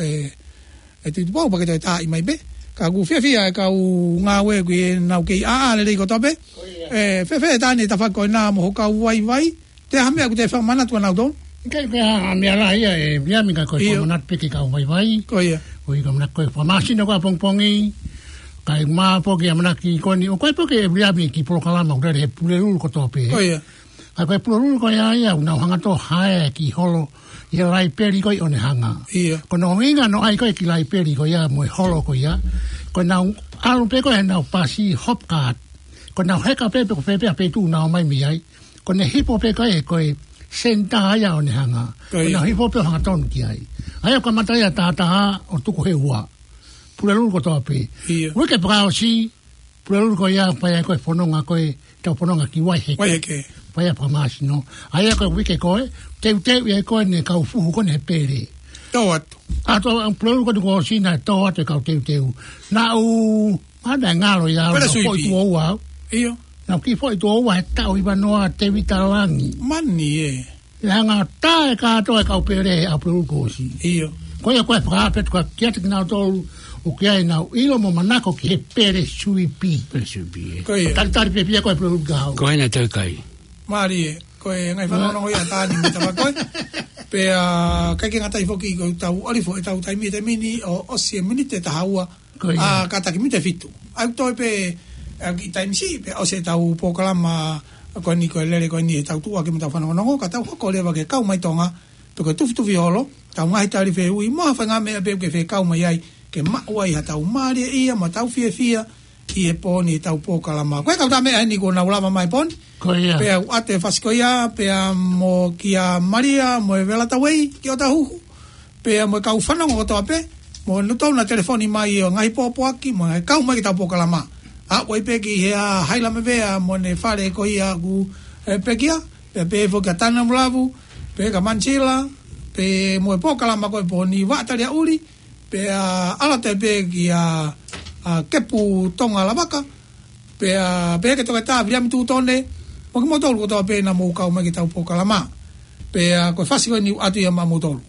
tui po paka te tai mai be ka ku fia kau ngawe koe nau ke a le ko tope fe tani ta fa koe na mo ka wai te hame ku te fa mana tu na don kai ka mi ala ia ia mi ka koe mana pe ki ka wai ko ia ko I ka mana koe fa masino ka pongpongi kai ma po ke amana ki koni o kai po ke bria bi ki pro kala ma ure pulelu ko tope o ia kai pulelu ko ia na hanga to hae ki holo ia lai peri ko one hanga ia ko no inga no ai ko ki lai peri ko ia mo holo ko ia ko na alu pe ko na pasi hop card ko na heka pe pe tu na mai mi ai ko ne hipo pe ko senta ia one hanga ko na hipo pe hanga ton ki ai ai ko mata ia ta o tu ko he wa pulelu ko tope we ke brao si pulelu ko ya pa ya ko fononga ko te fononga ki wai he pa ya pa mas no ai ko we ke ko te ya ko ne ka fu ko ne pere to ato pulelu ko si na to te ka te na u ada ngalo ya ko tu wa io na ki foi tu wa ta o iba no te vitalangi mani Langa tae katoa kau pere a puru kosi. Iyo. Koia koe whakapet koe kiata ki nao tolu o kia e nao ilo mo manako ki he pere sui pi. Pere sui pi. Koia. Tari pe pia koe puru gau. Koe na tau kai. Mari e. Koe ngai whanongo ia tāni me tawa koe. Pea kai ke ngatai foki ko tau olifo e tau taimi te mini o osi e minite ta haua. A kata ki mite fitu. Au toi pe ki taimi si pe osi e tau pokalama ko ni ko lele ko ni tau tua ke mita whanongo ka tau hoko lewa ke kau mai tonga to ke tufi holo tau ngai tari fe ui moa whanga mea pe ke fe kau mai ai ke mauai ha tau maria ia ma tau fia i e poni tau pokalama koe kau ta mea ni ko na ulama mai poni pea ate fasikoia pea mo kia maria mo e vela tawei ki o ta huhu pea mo kau whanongo toa pe mo nutau na telefoni mai o ngai popoaki mo ngai kau mai ki tau pokalama a wai peki hea haila me vea mo ne whare ko ia ku pekia pe fo ka tana mlavu pe ka manchila pe mo e pokalama ko e poni wataria uri pe ala te peki a kepu tonga la vaka pe ke toka ta viam tu tone mo mo tolu ko to pe na mo ka o me ki tau pokalama pe ko fasi ko ni atu ya ma mo tolu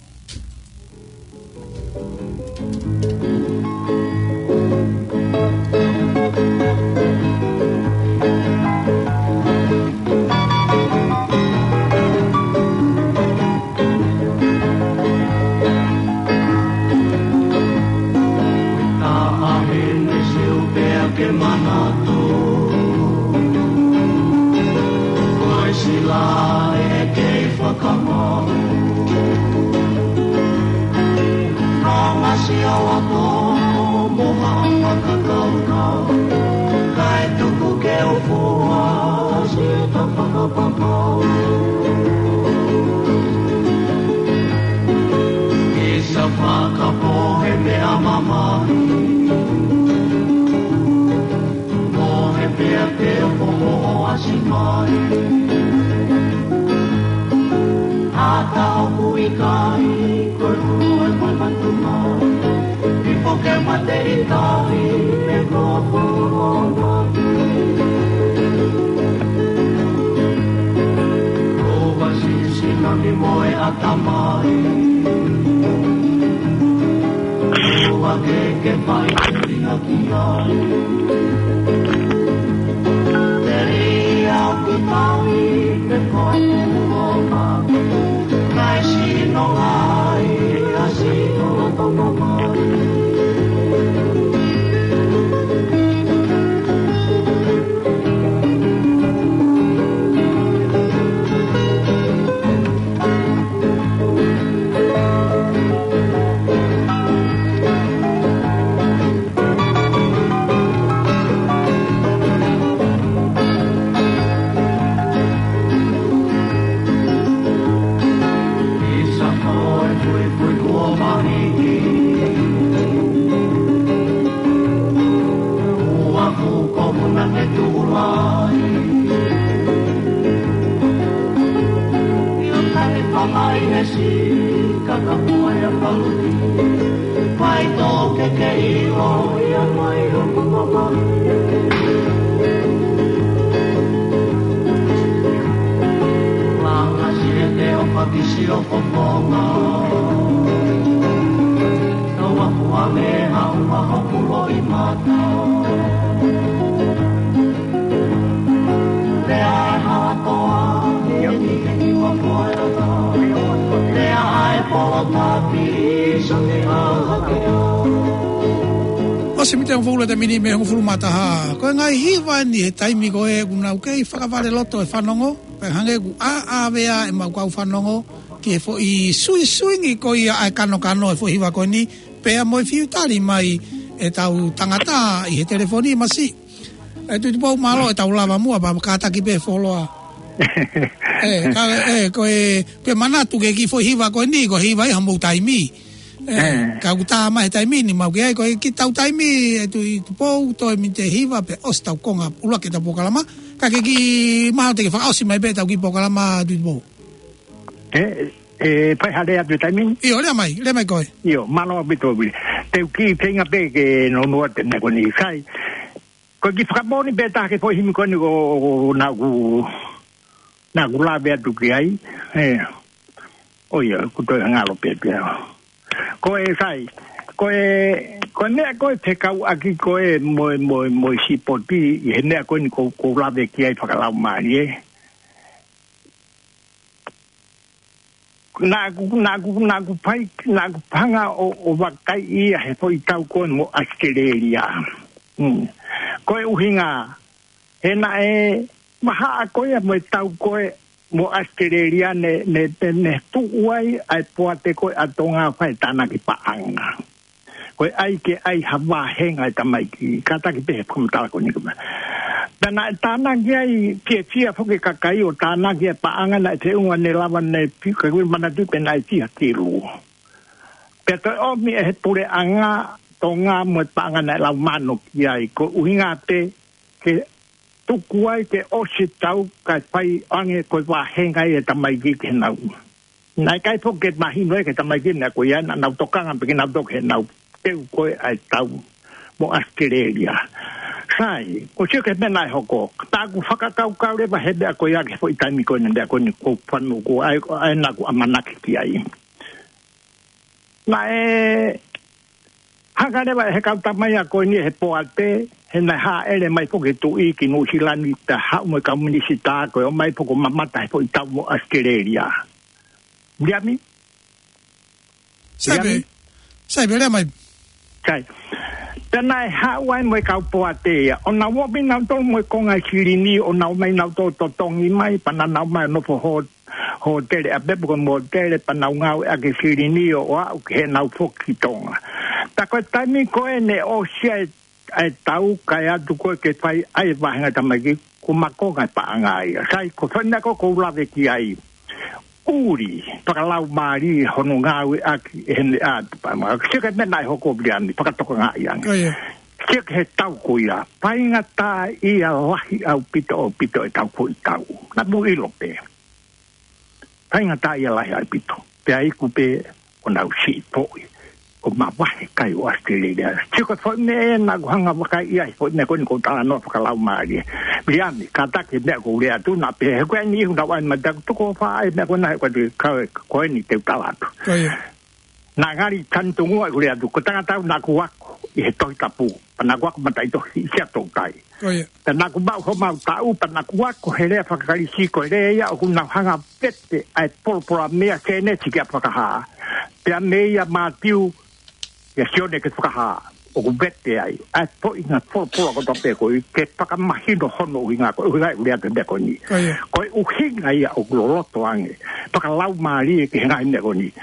se mite un fulu te mini me un fulu mata ha ko ngai hiva ni e taimi ko e kuna ukei whakawale loto e whanongo pe hange ku a vea e mau kau whanongo ki e fo i sui ngi ko i a kano e fo hiva ko ni pe a moi fiutari mai e tau tangata i he telefoni masi e tu pau malo e tau lava mua pa kata ki pe foloa ko e pe manatu ke ki fo hiva ko ni ko hiva i hamu taimi ka uta mai taimi ni mau ke ko ki tau taimi tu po to mi te hiva pe osta konga ula ke ta pokalama ka ke ki mau te fa osi mai be tau ki pokalama tu po pai hale atu taimi io le mai ko io malo bito bi te ki tenga pe ke no te ne ko ni sai ko ki fa boni be ta ke po himi ko ni ko na ku la be tu ki ai Oia, kutoi ngalo pepea. Koe sai, koe nea koe te kau aki koe moi sipoti, i he nea koe ni ko lawe ki ai whakalau maari e. Nāku panga o wakai ia he po i tau koe mo Australia. Koe uhinga, he na e, maha a koe mo i tau koe mo Australia ne tuuai ai poate koe atonga whai tāna ki paanga. Koe ai ke ai hawa henga i tamai ki kata ki pehe pukamutala ko ni kuma. Tāna ki ai fia whoke kakai o tāna ki ai paanga na te unga ne lawa ne pika kui mana tupe na i tia tiru. Peto omi e he pure anga tō ngā mo i paanga na i lau mano ki ai ko uhinga te ke tukuai ke osi tau kai pai ange koe wahenga i e tamai ki ke nau. Nai kai po ke mahino e ke tamai ki na koe ana nau tokanga peke nau toke nau teu koe ai tau mo Australia. Sai, ko sio ke mena e hoko. Tāku whakakau rewa he mea koe ake po i taimi koe na mea koe ni kou whanu ko ai na ku amanaki ki ai. Na e haka rewa he kau tamai a koe ni he poate he nai haa ere mai poke tu i ki New Zealand i ta hau mo i kamunisi tā koe o mai poko mamata he po i tau mo Australia. Riami? Saibe rea mai. Sai. Tēnā e hawai mo i kau poate ia. O nau wapi nau tō mo i konga kirini o nau mai nau tō totongi mai pana nau mai nofo ho tere a bepo kon mo tere panau ngau e ake kirini o au ke he nau foki tonga. Ta koe taimi koe ne o sia ai tau kai atu koe ke whai ai wahenga tamaki ko makonga i paanga ia. Sai ko whana ko lawe ki ai. Uri, pakalau maari hono ngāwe aki hene atu pama. Sika mena i hoko briani, pakatoko ngā ianga. Sika he tau ko ia. Painga tā ia lahi au pito e tau ko i tau. Na mu ilo pe. Painga tā ia lahi au pito. Pea iku pe o nau si poi. O ma wahe kai o Australia. Sika whaine e na kuhanga wakai ia i whaine koni ko tāna no pakalau maari. Briani, kataki mea ko urea tu na pe he koe ni ihu na wain ma tak tuko whaai mea koe na he koe ni teu talatu. Na ngari tantungu ai urea tu, ko tanga tau na ku wako i he tohi tapu, pa na ku wako mata i tohi sia tau tai. Ta na ku mau ho mau tau, pa na ku wako he rea whakakari siko he rea o ku na hanga pete ai polpora mea kene tiki a whakahaa. Pea mea mātiu ia sione ke whakahaa. O ku vete ai, ai po i ngā polpora ko tope koe, ke whakamahino hono uhinga koe, uhinga urea te mea koe ni. Koe uhinga ia o kuloroto ange, whakalau maari e ke henga mea koe ni.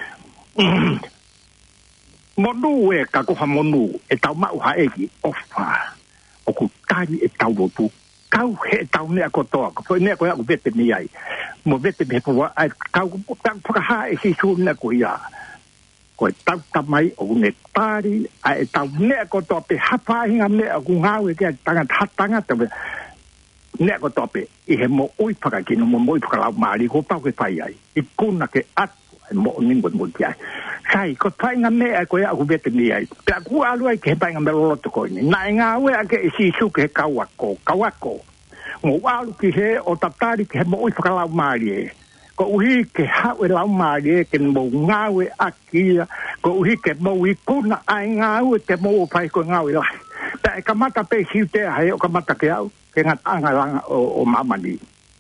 Monu e ka koha monu, e tau mau haegi, ofa, o ku tari e tau rotu, kau he tau nea kotoa, koe nea koe aku vete ni ai, mo vete me pua, ai kau whakaha e hisu nea koe ia, koe tau tamai o ne tari, ai tau nea kotoa pe hapahinga nea ku ngāwe kia tanga tawe, nea kotoa pe, i he mo ui whakakino, mo ui whakalau maari, ko pau ke whai ai, i kuna ke atu, ai mo ningo mo ki ai. Sai, ko whainga mea koe aku vete ni ai, pe aku alu ai ke he painga me loloto koe ni, nai ngāwe ake i sisu ke he kauako, mo alu ki he o tatari ke he mo ui whakalau maari e, ko uhi ke hau e lau maari e ke mo ngāwe akia, ko uhi ke mo i kuna ai ngāwe ke mo o pai ko ngāwe lai. Ta e kamata pe siu te hae o kamata ke au, ke ngatanga langa o mamani.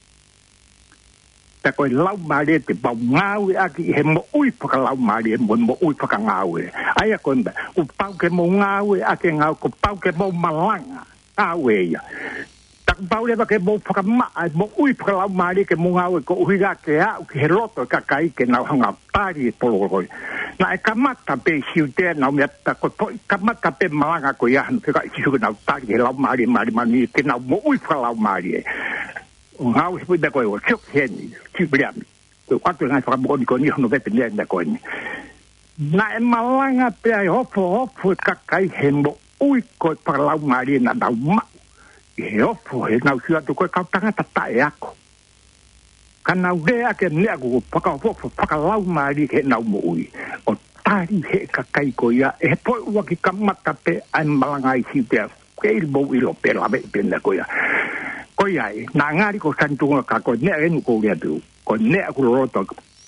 Ta koe lau maari e te mau ngāwe aki he mo ui paka lau maari e mo ui paka ngāwe. Aia koe mba, ku pau ke mo ngāwe ake ngāwe, ku pau ke mo malanga ngāwe ia. Tak pau lewa ke mo whakamaa, mo ui whakalau maari ke mo ngāwe ko uhiga ke au ki he loto kakai ke nau hanga pari e poloroi. Na e kamata pe siu te nau mea tako kamata pe malanga ko iahan whika i siu ke nau pari he lau maari mani ke nau mo ui whakalau maari e. Ngāwe hipu me koe o siuk heni, siuk briami. Koe watu ngai whakamoni ko ni hono vepe nea me koe ni. Na e malanga pe ai hofo kakai he mo ui koe whakalau maari e na nau maa. E opo, e nau siu atu koe kau tangata tae ako. Ka nau rea ke nea ko whakalau maari ke nau mo ui. O tari he kakai ko ia, e he poi ua ki kamata pe ai malangai siu te ke il mo ilo pe lawe i pena ko ia. Ko ia e, na ngari ko santunga ka ko nea enu ko rea tu, ko nea ko roto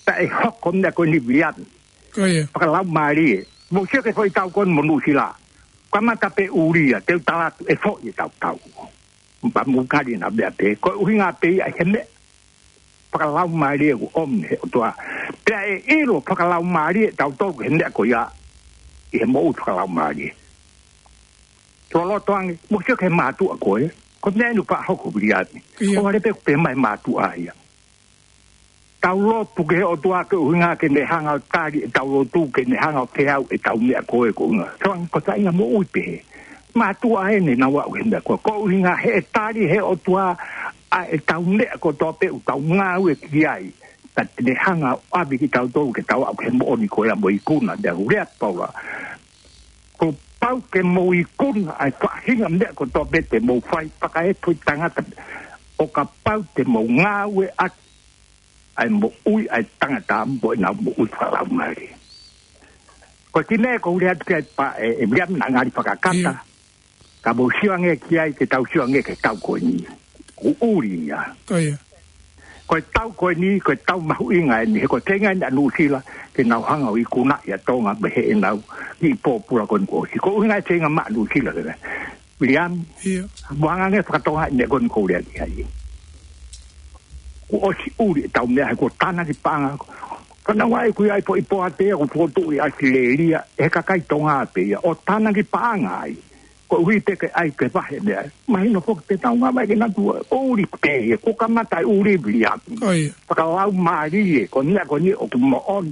ta e hokom na ko ni bian pakalau mari mo se ke foi tau kon monu sila kama tape uria te tala e fo i tau ba mu kali na be pe ko uhinga pe ai heme pakalau mari ko omne toa pe e ero pakalau mari tau to hende ko ya e mo pakalau mari to lo toang mo se ke matu ko ko ne no pa hoko bian o le pe mai matu ai tau lo puke o tua ke uhinga ke ne hanga tari tau lo tu ke ne hanga ke au e tau mea koe ko unga soan ko ta inga mo uipe ma tua e ne na wa uhinga ko uhinga he tari he o tua a e tau mea ko tope u tau ngā ue ki ai ta ne hanga abi ki tau tau ke tau au ke mo oni koe a mo ikuna de urea paula ko pau ke mo ikuna ai pa hinga mea ko tope te mo fai paka e tui tangata o ka pau te mo ngā ue a ai mo ui ai tangata mo na mo ui whalau mari. Ko tine ko rea tuke pa e miam na ngari whakakata. Ka mo siwange ki ai ke tau siwange ke tau koe ni. Ko uri ia. Ko tau koe ni, ko tau mahu inga ni. Ko tenga ni anu sila ke nau hanga i kuna ia tonga me he e nau i pōpura kon ko si. Ko inga tenga ma anu sila kena. Miam, wanga nge whakatonga i ne kon ko rea ki ai. O si uri tau mea ko tana ki panga kana wai ku ai po ipo ate ko foto i asileria e ka kai tonga pe o tana ki panga ai ko ui te ke ai ke vahe mea mai no fok te tau mai ke na tu uri pe ko kamata uri blia pa lau mari ko ni o mo on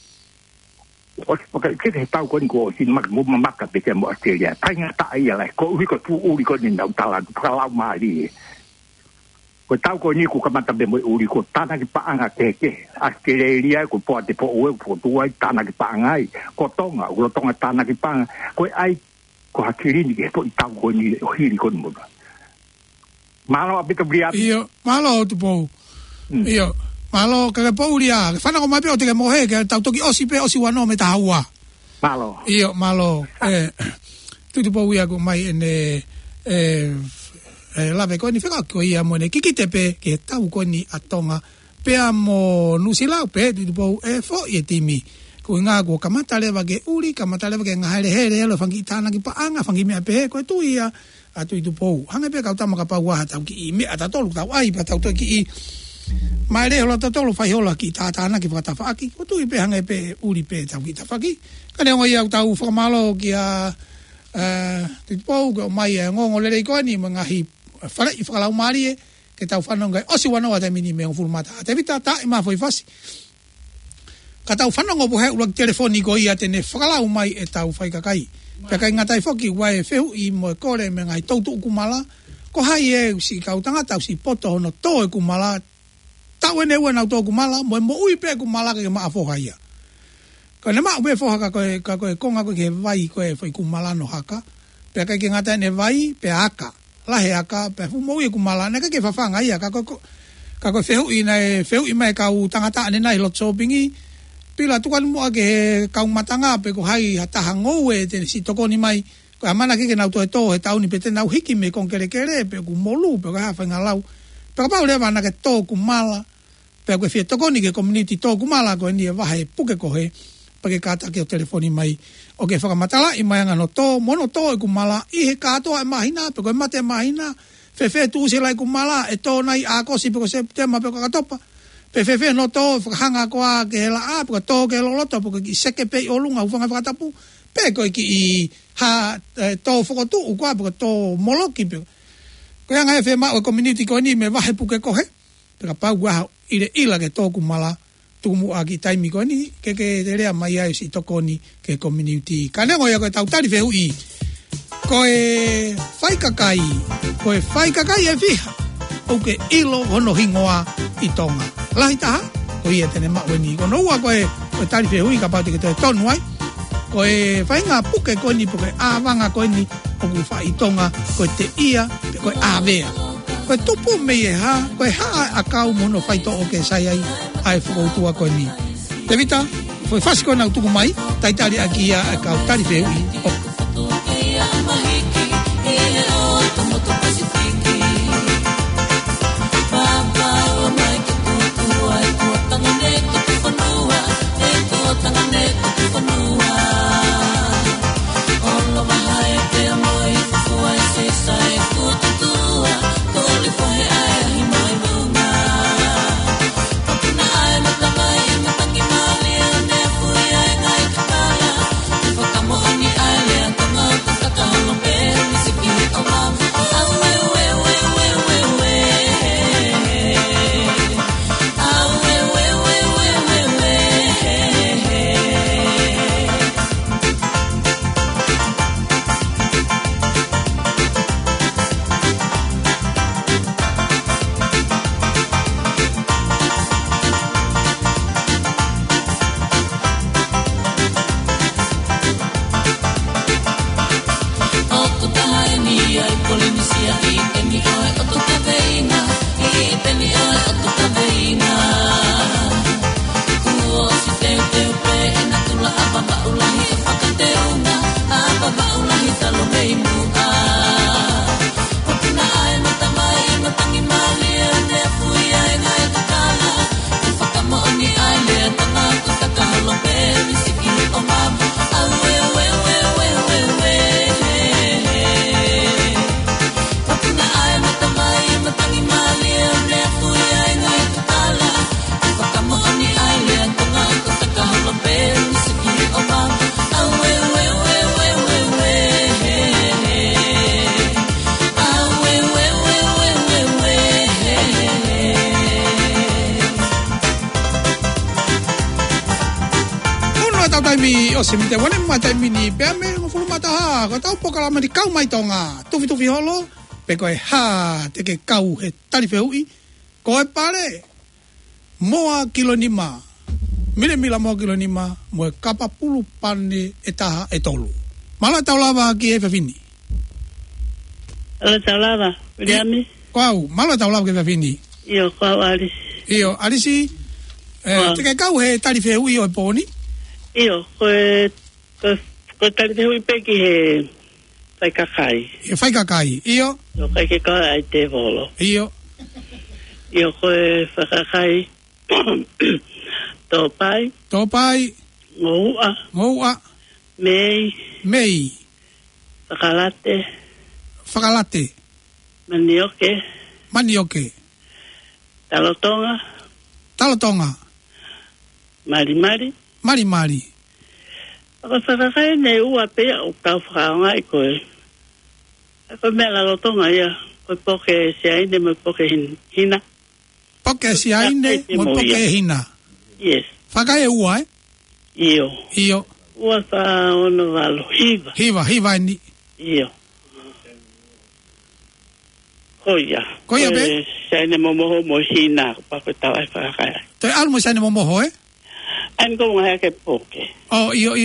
o ka ke tau ko sin mak mo maka pe ke mo asileria tanga ta ai ala ko ui ko tu uri ko ni na tala pa lau mari ko tau ko ni ku kamata be mo uri ko tana ki paanga keke askeleria ko po te po o po tuai tana ki paanga ai ko tonga tana ki paanga ko ai ko hakiri ni ke po tau ko ni hiri ko mo malo abito bria io malo tu po io malo ka po uria fana ko mape o te mo he ke tau toki osi pe osi wano me taua malo io malo tu po uia ko mai ene lave ko ni fika ko ia mo ne kikite pe ke tau ko ni atonga pe amo nusila pe tu po fo ye timi ko nga ko kamata leva ke uri kamata leva ke nga hele lo fangi tana ki paanga fangi me pe ko tu ia atu tu po hanga pe ka tama ka pa wa tau ki me ata tolu tau ai pa tau to ki mai le lo tolu fa hola ki tana ki fata fa ki ko tu pe hanga pe uri pe tau ki ta fa ki ka le ngo ia tau fa malo ki a tu po ko mai ngo le ko ni mangahi fala i fala mari ke tau fanonga o si wana wa mini me formata te vita ta ma foi fasi ka tau fanonga bo he u telefonico ia tene fala mai e tau fai kakai pe kai ngatai foki wa e feu i mo kore me ngai tau tu kumala ko hai e si ka utanga tau si poto no to e kumala tau ene wana to kumala mo ui pe kumala ke ma fo hai ko ne ma be fo haka ko konga ko ke vai ko e foi kumala no haka pe kai ke ngata ne vai pe haka la he aka pe mo i kumala na ka ke fafanga ia ka ko feu i mai ka u tangata ne nai lo shoppingi pila tu kan mo ke ka matanga pe ko hai hata hango e te si toko ni mai ko amana ke na to e tau ni pete na hiki me kon kere pe ku molu pe ka fanga lau pe ka le bana ke to kumala pe ko fie toko ni ke community to kumala ko ni va he puke ko he pe ke kata ke telefoni mai o ke whakamatala i mai ngano tō, mono tō e kumala, i he kātoa e mahina, pe koe mate mahina, whewhe tūsela i kumala, e tō nei ākosi, pe koe septema, pe koe katopa, pe whewhe no tō, whakahanga koa ke hela a, pe koe tō ke loloto, pe koe ki seke pei o lunga, uwhanga whakatapu, pe koe ki i tō whakotu, ukoa, pe koe tō moloki, pe koe anga e whema o community koe ni me wahe puke kohe, pe ka pau waha ila ke tō kumala, tumu aki taimi ko ni ke te rea mai ai si toko ni ke community kana ngoia ko tau tari feu i ko e fai kakai e fiha o ke ilo hono hingoa i tonga lahi taha ko ia tene ma weni ko no wa ko e tari feu i ka pau te ke te tonu ai ko e fai nga puke ko ni puke a vanga ko ni o ku fai tonga ko te ia ko a vea ko tupu me e ha ko ha akau mono fai to o ke sai ai ai fo ko ni te vita foi fácil con auto mai tai tali aquí a ka tali feu i se mite wane mata mini pe me mo fulu mata ha ko tau pokala mani kau mai tonga tufi holo pe ko ha te ke kau he tali feui ko e pare moa kilonima mile mila moa kilonima mo kapa pulu pane etaha etolu mala tau lava ki e fefini ala tau lava Williami Quau, mala tau lava ki e fefini io quau alisi te ke kau he tali feui o e poni io ko tali feui pe ki he fai kakai io kai ke ka ai te volo io ko whakakai topai ngoa mei whakalate manioke talotonga mari ako whakakai nei ua pea o tau whakaonga i koe ako mea lalotonga ia koe poke se aine mo poke hina poke si aine mo poke hina yes whakai ua io ua wha ono valo hiva ni io koia be se aine mo moho mo hina pako tau ai whakakai toi almo se aine mo moho An ko nga ke poke. Io.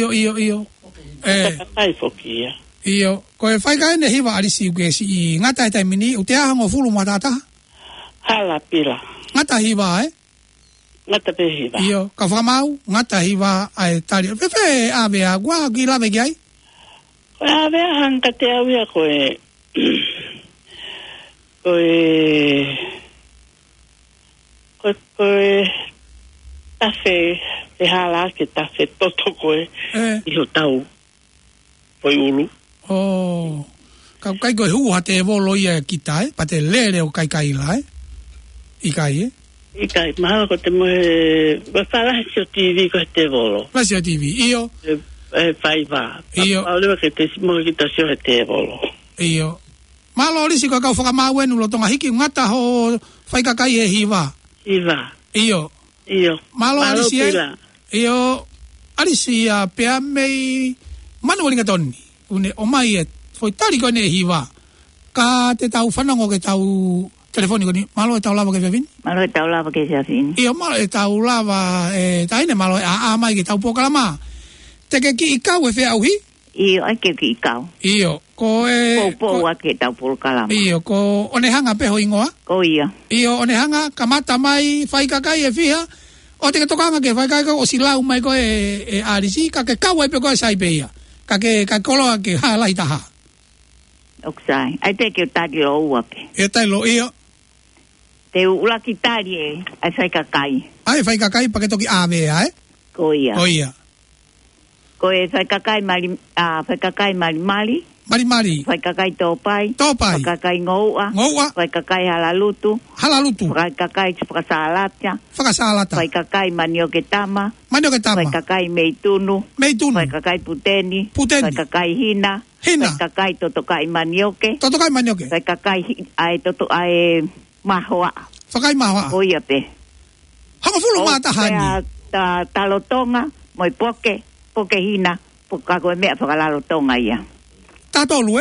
Ai fokia. Io, ko e fai ka ne hiva alisi ke si ngata tai mini u te hango fulu matata. Hala pila. Ngata hiva Ngata pe hiva. Io, ka famau ngata hiva ai tali. Fe ave agua ki la ve gai. Ave han ka te avia ko tafe e hala ke tafe toto koe i ho tau poi ulu kai koe hua te volo ia kita pa te lere o kai la i kai mahala ko te mohe wala si o TV ko te volo la si o TV io fai va auleva ke te mohe ki ta si o te volo io malo lisi ko kau whakamau enu lo tonga hiki ngata ho fai kakai e hiva Io, malo alisi io alisi a pea mei manu walinga toni une o mai e foi tari kone hiva ka te tau whanongo ke tau telefoniko ni malo e tau lava ke fiafini io malo e tau lava taine malo e a mai ke tau pokalama te ke ki i kau e whea auhi io ai ke ki i kau io ko e po a ke tau pokalama io ko one hanga peho ingoa ko ia io one hanga kamata mai fai kakai e fiha o te tokanga ke fai kai o silau mai ko e arisi ka ke kau e pe ko sai peia ka ke ka koloa ke ha lai taha oksai ai te ke tagi o uake e tai lo io te ula ki tari ai fai kakai pa ke toki ave ko ia ko e fai kakai mali fai kakai topai fai kakai ngoa fai kakai halalutu fai kakai whakasalata fai kakai manioke tama fai kakai meitunu fai kakai puteni fai kakai hina fai kakai totokai manioke fai kakai mahoa o ia pe hanga fulu mata hani talotonga moi poke hina poka koe mea whakalalotonga ia Tatolu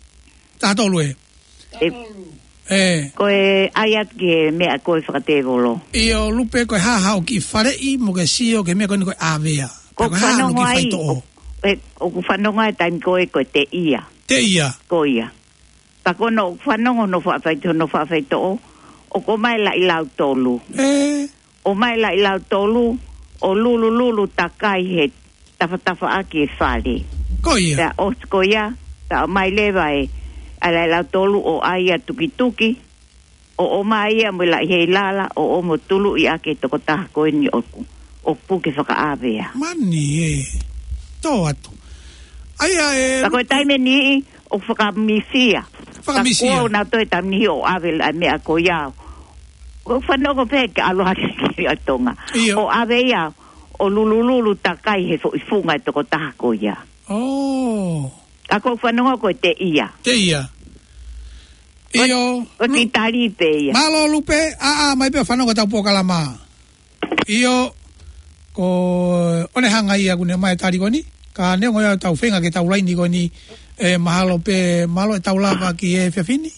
koe aiat ke mea koe whakatevolo io lupe koe haha o ki wharei mo ke sio ke mea koe ni koe avea ko whanonga ai o ku whanonga ai taim koe te ia ko ia tako no whanonga no whawhaito o ko mai la ilau tolu o mai la ilau tolu o lulu takai he tafa aki e whare ko ia ko ia ta mai leva ala la tolu o aia tuki o mai ia mo la he lala o mo tulu i ake to kota ko ni o puke whaka avea mani to atu ai ko taime ni o whaka misia ko na to tamni o ave la me ko ia ko whanongo pe ka aloha ki atonga o avea o lulu takai he funga to kota ko ia ako whanonga ko te ia io o ti tari pe ia malo lupe mai pe whanonga tau pokalama io ko one hanga ia kune mai tari koni ka ne ngoia tau whenga ke tau laini ko ni mahalo pe malo e tau lava ki e whiawhini.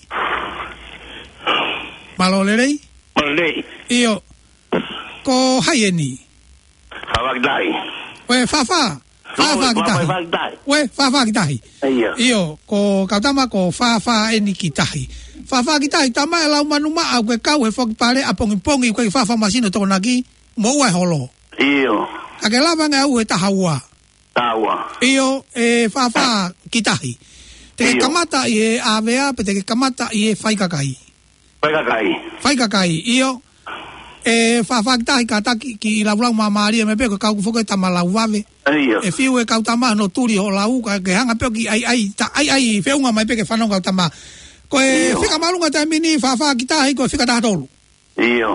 Malo le rei? Malo rei. Io, ko hai e ni? Hawakdai. Oe, whawha. Whawha ki tahi. Oe, whawha ki tahi. Io, ko kautama ko whawha e ni ki tahi. Whawha ki tahi, tama e lau manuma au ke kau he whakipare a pongi koe whawha masino tōna ki, mo ua holo. Io. Ake lava ngai au he tahaua. Tawa. Io, whawha ki tahi. Te kamata i e awea, pe te kamata i e whaikakai. Whaikakai, io. Whawhakitahi ka taki ki i laulau mamaria me peko kau whoke tama lau wawe. E whiu e kau tama no turi ho lau ka ke hanga peko ki ai whiunga mai peke whanau kau tama. Ko e whika marunga te mini whawhakitahi ko e whika tahatolu. Iyo.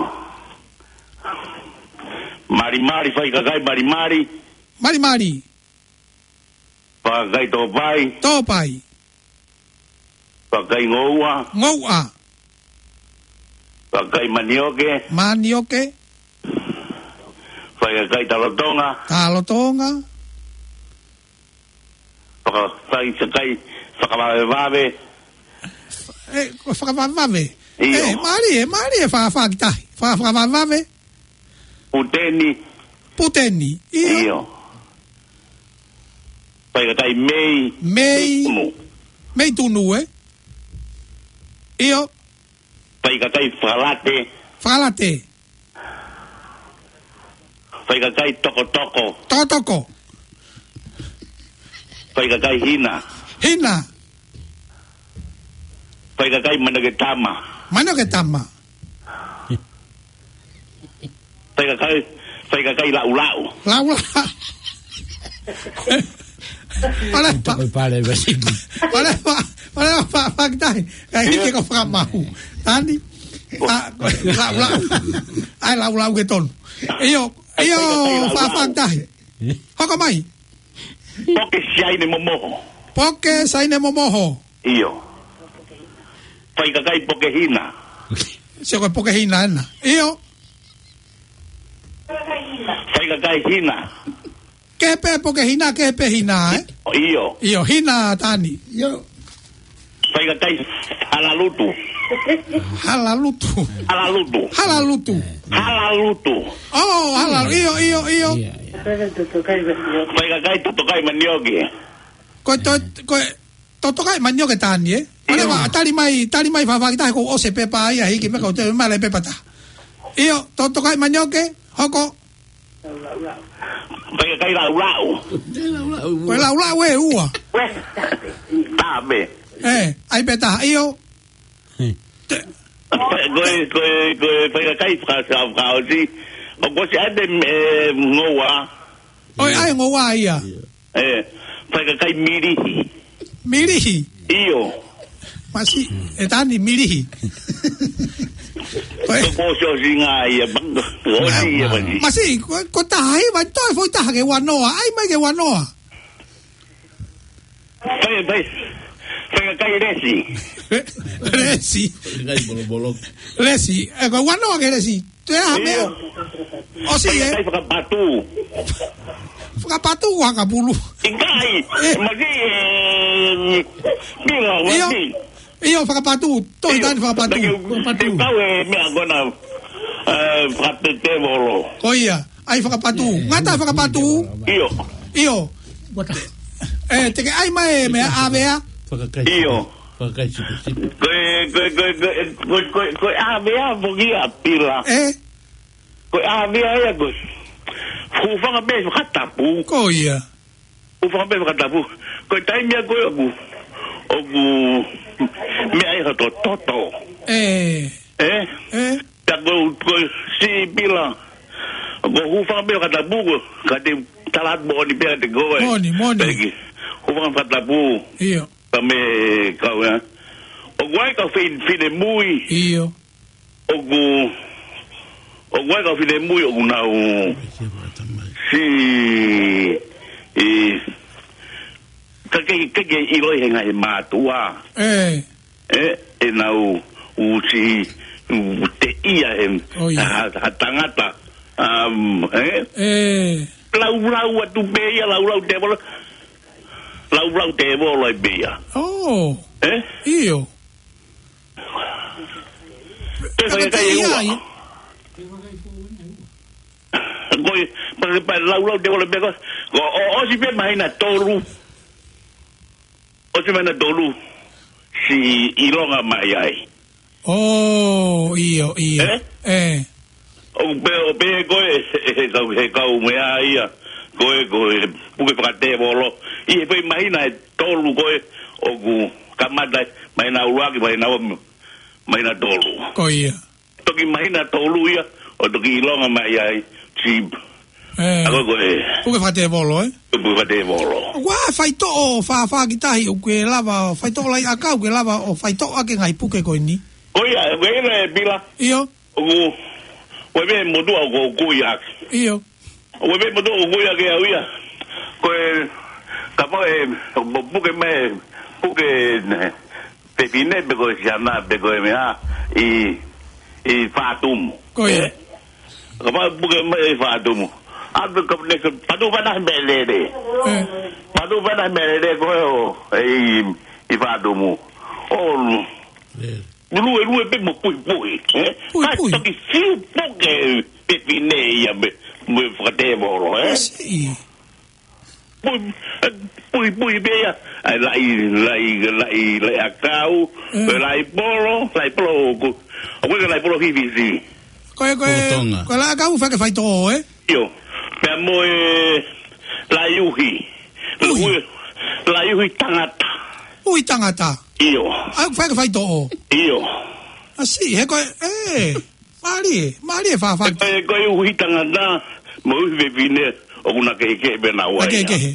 Marimari whaikakai marimari. Marimari. Whakakai tōpai. Tōpai. Whakakai ngoua. Ngoua. Whakakai manioke. Manioke. Whakakai talotonga. Talotonga. Whakakai whakawawewave. Whakawawewave. Iyo. Mari e whawhakitahi. Whakawawewave. Puteni. Puteni. Iyo. Whakakai mei. Mei tunu, Iyo. Whaikakai whalate. Whalate. Whaikakai toko. Toko. Whaikakai hina. Whaikakai manoketama. Whaikakai lau. Pare vesino. Pare whakitahi. Kai hike ko whakamahu. Tani. Lau ke tonu. Iyo whakitahi. Hoko mai? Poke saine momoho. Iyo. Whaikakai poke hina. Sio koe poke hina ena. Iyo. Whaikakai hina. Kepe poke hina, hina, Iyo, hina tani. Iyo. Whaikakai halalutu. Oh, halalutu. Iyo. Whaikakai totokai manioke. Koe totokai manioke tani, Oleva, tali mai whawakitahi ko ose pepa ia hiki meka o te male pepa ta. Iyo, totokai manioke, hoko. Whaikakai lau. Koe lau e ua. Tabe. Ai peta, iyo. Koe whaikakai whakaosi. O kosi ade ngoa. Oi, ai ngoa ia. Whaikakai mirihi. Mirihi? Iyo. Masi, tani mirihi. Kosio singa ia bango. Masi, ko tahi, vai toi foi taha ke wanoa. Ai mai ke wanoa. Whaikakai resi. Resi. Ko wanoa ke resi. Te aha mea. Osi Whaikakai whakapatu. Whakapatu wakapulu. Ikai. Maki. Mira, wati. Iyo whakapatu. Toi tani whakapatu. Kau mea kona. Whakapete volo. Koia. Ai whakapatu. Ngata whakapatu. Iyo. Teke ai mai mea avea. Iyo. Koe avea vogia pila. Koe avea ia koe. Hufanga me whakatapu. Koia. Hufanga me whakatapu. Koe taimia koe ogu mea iha to toto. Tako koe si pila. Ko hufanga me whakatapu. Kate talat mo ni pia te koe. Moni. Hufanga whakatapu. Iyo. Kame kau ya. Ogu ai kau whine mui. Iyo. Ogu ai kau whine mui ogu nau. Si kake iloi henga he mātua. E nau si te ia he tangata. Lau atu peia, lau te wala. lau te volo e bia. Oh. Io. Te fai kai ua. Koi, pa lau te volo e bia. O si pe mai na tolu. O si mai na tolu. Si ilonga mai ai. Oh, io. O pe koe he kau mea ia. Koe puke whakate volo. I he pei mahina e tolu koe o ku kamata mahina uruaki mahina tolu. Koe ia. Toki mahina tolu ia o toki ilonga mai ai chib. Ako koe. Puke whakate volo, Puke whakate volo. Wā, whaito o whakitahi o kue lava, whaito lai akau ke lava o whaito ake ngai puke koe ni. Koe ia, wēne e pila. Iyo. O ku, wēne modua o koe ake. Iyo. Webe moto uguya ke awia. Koe kapo puke me puke pepine bego siana bego mea I fatum. Koe. Kapo puke me fatum. Abe kapne padu bana melede. Padu bana melede koe I fatum. Oh. Lu pe mo pui. Pui. Toki fiu puke pepine ya be. Mui whakate moro, Pui bea. Lai akau. Lai polo oku. Oku lai polo hivisi. Koe lai akau whake whaito o, Io. Pea moe lai uhi. Lai uhi tangata. Ui tangata. Io. Ai whake whaito o. Io. Asi, he koe, Mari e whawhaki. Koe uhi tangata. Mo uhi vevine. Oku na kehe bena ua. Kehe.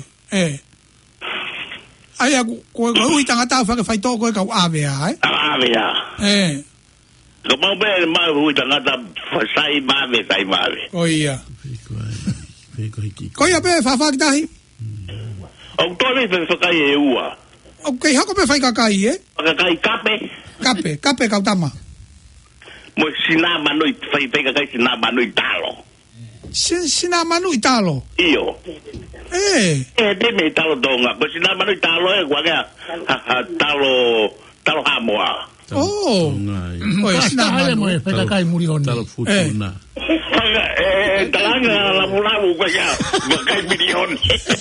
Ai koe uhi tangata whake whaito koe kau awea, Awea. Ka mau bea mai uhi tangata sai mave. Koe ia. Koe ia bea whawhaki tahi? O toi me whakai e ua. Ok, hako pe whaikakai, Whakai kape. Kape kau tama. Mo sina manoi whaikakai sina manoi talo. Sina manoi talo? Iyo. Te me talo tonga. Mo sina manoi talo wangea talo hamoa. Oh. Oe, sina manoi whaikakai muri honi. Talo futuna. Talanga la mulamu kwa ya. Wakai muri honi.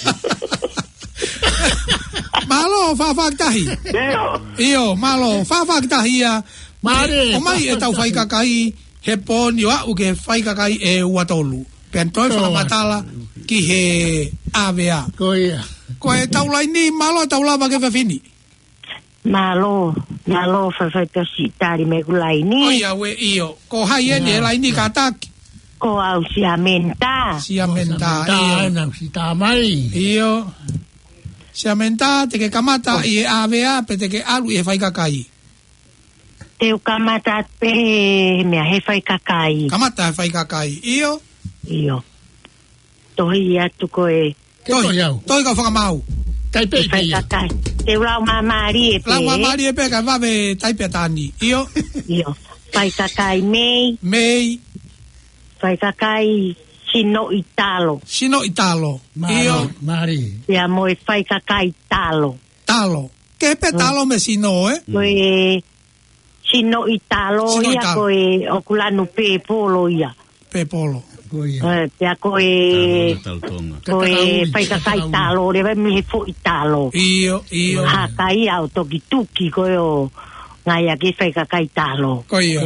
Malo whawhakitahi. Iyo, malo whawhakitahi ia. Mare. O mai e tau whaikakai he poni wa uke whaikakai e uatolu. Pentoi whakamatala ki he AVA. Koe tau lai ni malo tau lava ke whawhini. Malo whawhaitasi tari me kulai ni. Oia we iyo. Ko hai ene lai ni kataki. Ko au siamenta. Siamenta. Sita mai. Iyo. Siamenta te ke kamata i e AVA pe te ke alu i he whaikakai. Te kamata pe mea he whaikakai. Kamata he whaikakai. Iyo. Tohi atu koe. Tohi ka whakamau. Taipe whaikakai. Te lau mamari e pe. Lau mamari e pe ka wawe taipe tani. Iyo. Whaikakai mei. Whaikakai Sino Italo. Iyo. Mari. Ia moe whaikakai talo. Ke pe talo me sino, Koe Sino Italo ia koe okulanu pe polo ia. Pe polo. Pea koe whaikakai talo, rewa mihe fo Italo. Iyo. Hakai au toki tuki koe o ngai ake whaikakai talo.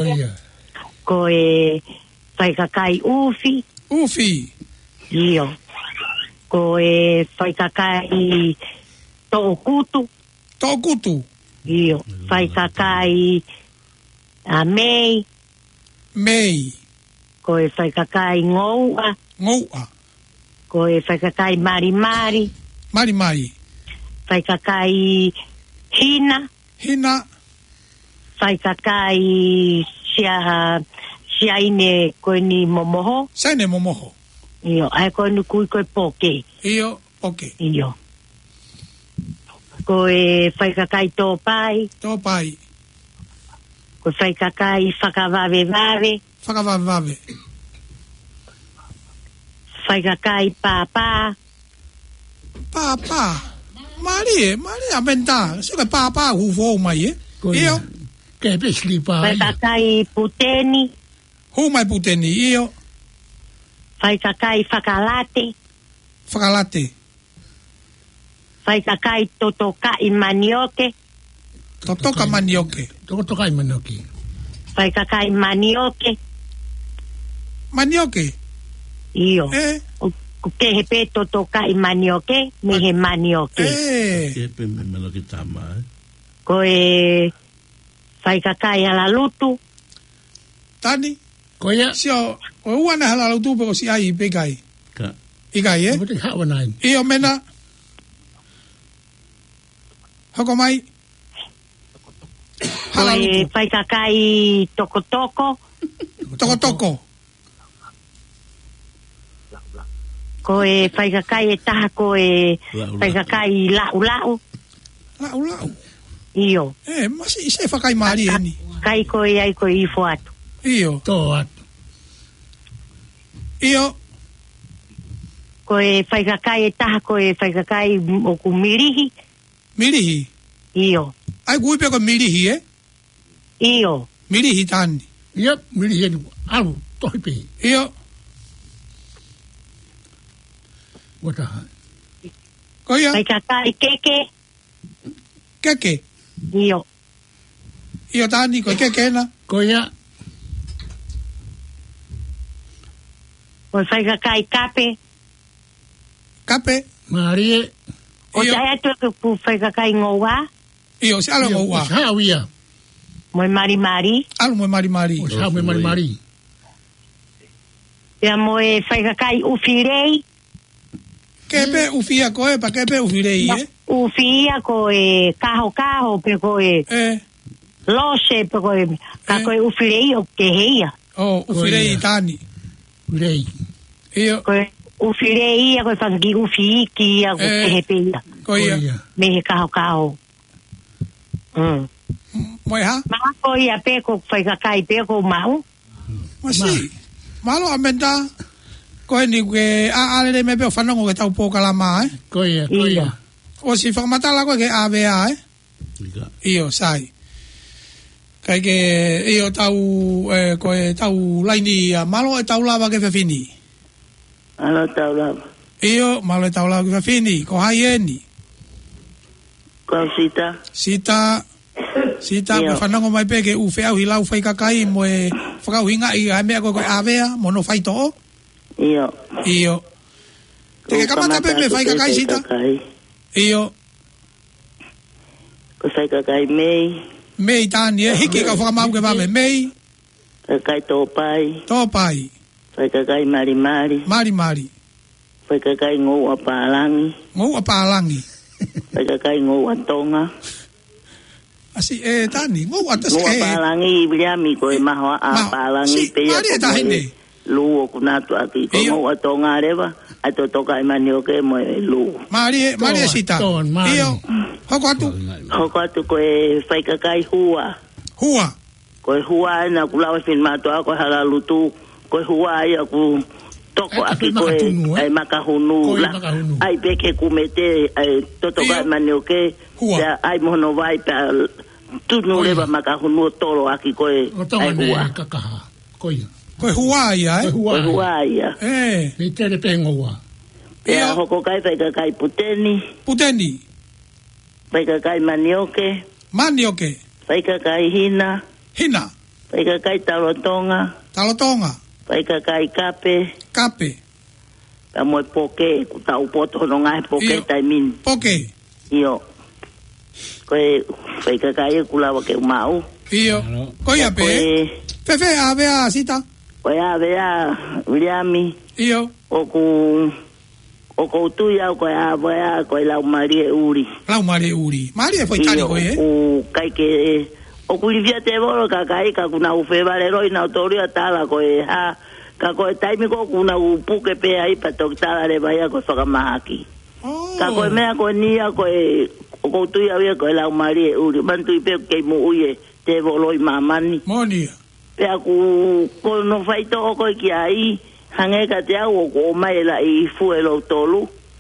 Koe whaikakai ufi. Iyo. Koe whaikakai Tokutu. Iyo. Whaikakai mei. Koe whaikakai ngoua. Koe whaikakai mari. Whaikakai hina. Whaikakai siaine koe ni momoho. Iyo, ai koe ni kui koe poke. Iyo, poke. Iyo. Koe whaikakai tōpai. Koe whaikakai whakavave. Whaikakai pāpā. Mari amenta, se ka papa hu fo mai io ke pesli pa. Fai kakai puteni. Hu mai puteni io. Fai kakai fakalate. Fai kakai totokai manioke. Totokai manioke. Fai kakai manioke. Manioke. Io. Ke he pe totokai manioke, me he manioke. Ke pe me manioke tama. Koe fai kakai ala lutu. Tani. Koia. Sio, o uana hala lutu pe si ai pe kai. Ka. Ikai Mo te hawa nai. Io mena. Hoko mai. Koe fai kakai toko. Toko. Koe fai kakai e taha koe fai kakai lau. Lau. Io. Ma se fa kai mari eni. Kai koe ai koe i fuatu. Io. To atu. Io. Koe fai kakai e taha koe fai kakai o ku mirihi. Mirihi? Io. Ai kui pe ko mirihi Io. Mirihi tani. Yep, mirihi alu tohi pe. Io. Wata. Koia. Fai kakai keke. Keke. Io tani ko keke na. Koia. Koe fai kakai kape. Marie. O tai atu ke pu fai kakai ngoua. Io se alo ngoua. Hawia. Moi mari. Alo moi mari. O sa moi mari. Ya moi fai kakai ufirei. Kepe ufia koe pa kepe ufirei Ufia koe kaho pe koe. Lose pe koe ka koe ufirei o ke heia. Ufirei tani. Ufirei. Io. Koe ufirei koe fangi ufiki a koe hepeia. Koia. Me he kaho. Moi ha? Ma koe pe ko fai kakai pe ko mau. Ma si. Malo amenda. Koe ni ke ale me pe fanongo ke tau pokalama Koia. O si whakamatala koe ke AVA Io sai. Kai ke io tau koe tau laini malo e tau lava ke whawhini. Malo tau lava. Io malo e tau lava ke whawhini. Ko hai eni. Ko sita. Koe whanongo mai pe ke uwhea uhi lau whai kakai mo e whakau hinga i a mea koe AVA mono whai to'o. Io. Te ke kamata pe me whai kakai sita? Io. Ko whai kakai mei. Mei tani hiki ka whakamau ke mame mei. Kakai tōpai. Whai kakai mari. Whai kakai ngoua pālangi. Whai kakai ngoua tonga. Asi tani ngoua tas ngoua pālangi i briami koe mahoa a pālangi pe ia ko luo kunatu aki ko ngoua tonga rewa. Ato toka i manioke mo e luo. Mari sita. Io. Hoko atu koe whai kakai hua. Koe hua na kulawa fin matoa koe halalutu. Koe hua ia ku toko aki koe ai makahunu. Ai peke kumete ai totoka i manioke. Ai mohono vai pa tunu lewa makahunu toro aki koe ai hua. Koe hua ia Koe hua ia. Me tere pengoa. Pea hoko kai whai kakai puteni. Whai kakai manioke. Whai kakai hina. Whai kakai talotonga. Whai kakai kape. Pea moe poke. Kuta upoto no ngai poke tai min. Io. Koe whai kakai e kulawa ke umau. Io. Koe ape. Fefe avea sita. Koe avea uriami. Io. O koutu ia koe avea koe lau marie uri. Marie foi tani koe O kai ke o kulivia te voro kakai ka kuna ufe valero ina autoria tala koe ha ka koe taimi ko kuna upuke pe ai pa toktala le vai ko whakamahaki. Ka koe mea koe nia koe o koutu ia koe lau marie uri. Bantu i pe kei mu uie te voro i mamani. Monia. Pea ku no whaito o koe ki ai hange ka te au o mai la i fuelo tolu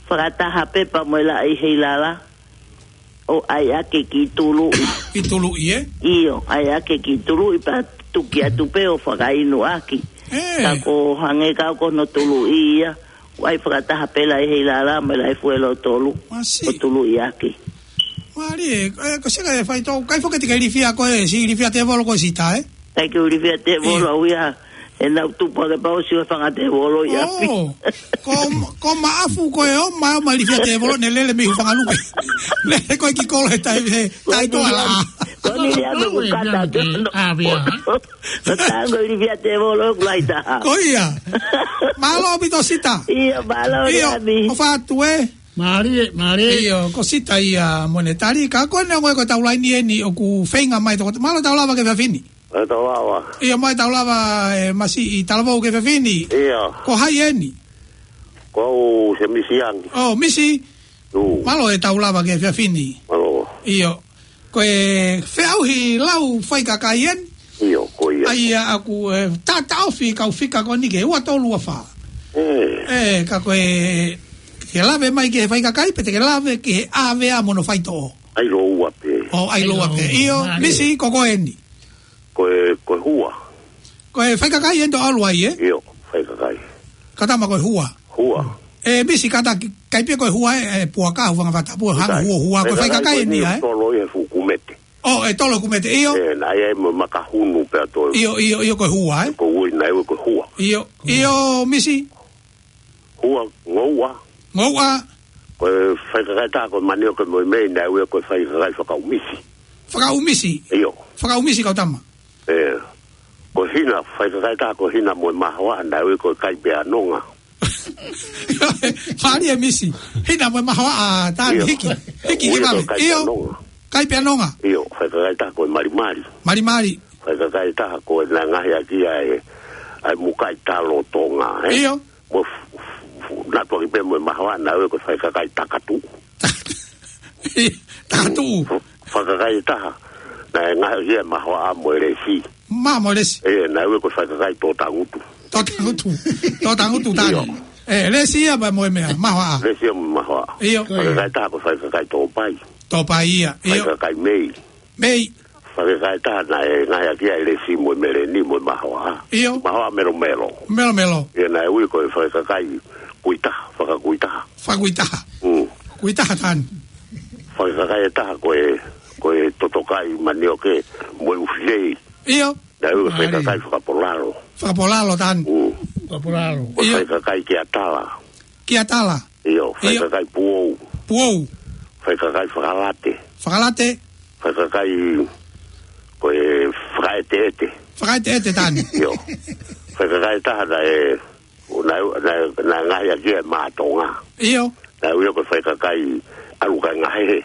whakataha pepa mo la i heilala. O ai ake ki tulu. Ki tulu i Iyo, ai ake ki tulu i pa tuki atu pe o whakainu aki. Kako hange kako no tulu i ia. Wai whakataha pela i heilala me la i fuelo tolu. O tulu i aki. Mari, ko sega e fai tau, kai foke te kai rifia koe, si rifia te volo koe sita, Kai ke rifia te volo au ia, e nau tupa ke pao si o whanga te volo i api. Ko maafu koe o, ma rifia te volo, ne lele mihu whanga luke. Lele koe ki kolo he tai toa la. Koni rea me kukata te no. No tango rifia te volo kulai taha. Koia. Malo bito sita. Iyo, malo rea mi. O fatu Mari. Iyo, kosita ia monetari. Ka koe ne ngoe koe taulai ni eni o ku whenga mai toko. Malo taulava ke whawhini. Taulava. Iyo, mai taulava masi i talavau ke whawhini. Iyo. Ko hai eni. Ko se misi angi. Oh, misi. Malo e taulava ke whawhini. Malo. Iyo. Koe wheauhi lau whaikakai eni. Iyo, koe. Aia aku tata ofi kau whika ko nike. Ua tolu a wha. Ka koe... Ke lave mai ke whai kakai, pete ke lave ke ave a mono whai tō. Ai loa pe. Ai loa pe. Iyo, misi, ko eni. Koe hua. Koe whai kakai endo alua i, Iyo, whai kakai. Katama koe hua. Hua. Misi, kata kai pia koe hua pua kahu wanga wata pua hanga hua. Koe whai kakai eni, Tolo e fukumete. Tolo kumete, iyo. Nai e makahunu pe ato. Iyo koe hua, Ko ui nai e koe hua. Iyo, misi. Hua, ngoua. Ngoua. Koe whaikakai tā koe manio koe moi mei nai ue koe whaikakai whakaumisi. Whakaumisi? Iyo. Whakaumisi kau tama? Koe hina, whaikakai tā koe hina moi mahawa nai ue koe kai bea nonga. Whari e misi. Hina moi mahawa a tāni hiki. Hiki ki mame. Iyo. Kai bea nonga? Iyo, whaikakai tā koe marimari. Marimari. Whaikakai tā koe nā ngahi aki ai mukai tālo tonga. Iyo. Na toki pe mo mahawa na we ko fai kakai takatu. Takatu. Fakakai taha. Na nga ye mahawa mo resi. Mo resi. Na we ko fai kakai to tangutu. To tangutu tani. Resi ya ba mo me mahawa. Resi mo mahawa. Iyo. Fakakai taha ko fai kakai to pai. To pai ya. Iyo. Fakakai mei. Mei. Fakakai taha na nga ya kia resi mo mereni mo mahawa. Iyo. Mahawa melo. Melo. Na we ko fai kakai kuitaha, whakakuitaha. Whakakuitaha? Kuitaha tan? Whakakai taha koe totokai manioke moe ufilei. Iyo. Na ue whakakai whakapolaro. Whakapolaro tan? Whakapolaro. Whakakai kiatala. Kiatala? Iyo. Whakakai puou. Puou? Whakakai whakalate. Whakalate? Whakakai koe whakaete. Whakaete tan? Iyo. Whakakai taha na ngahi aki e mātonga. Iyo. Na ue koe whaikakai alukai ngahehe.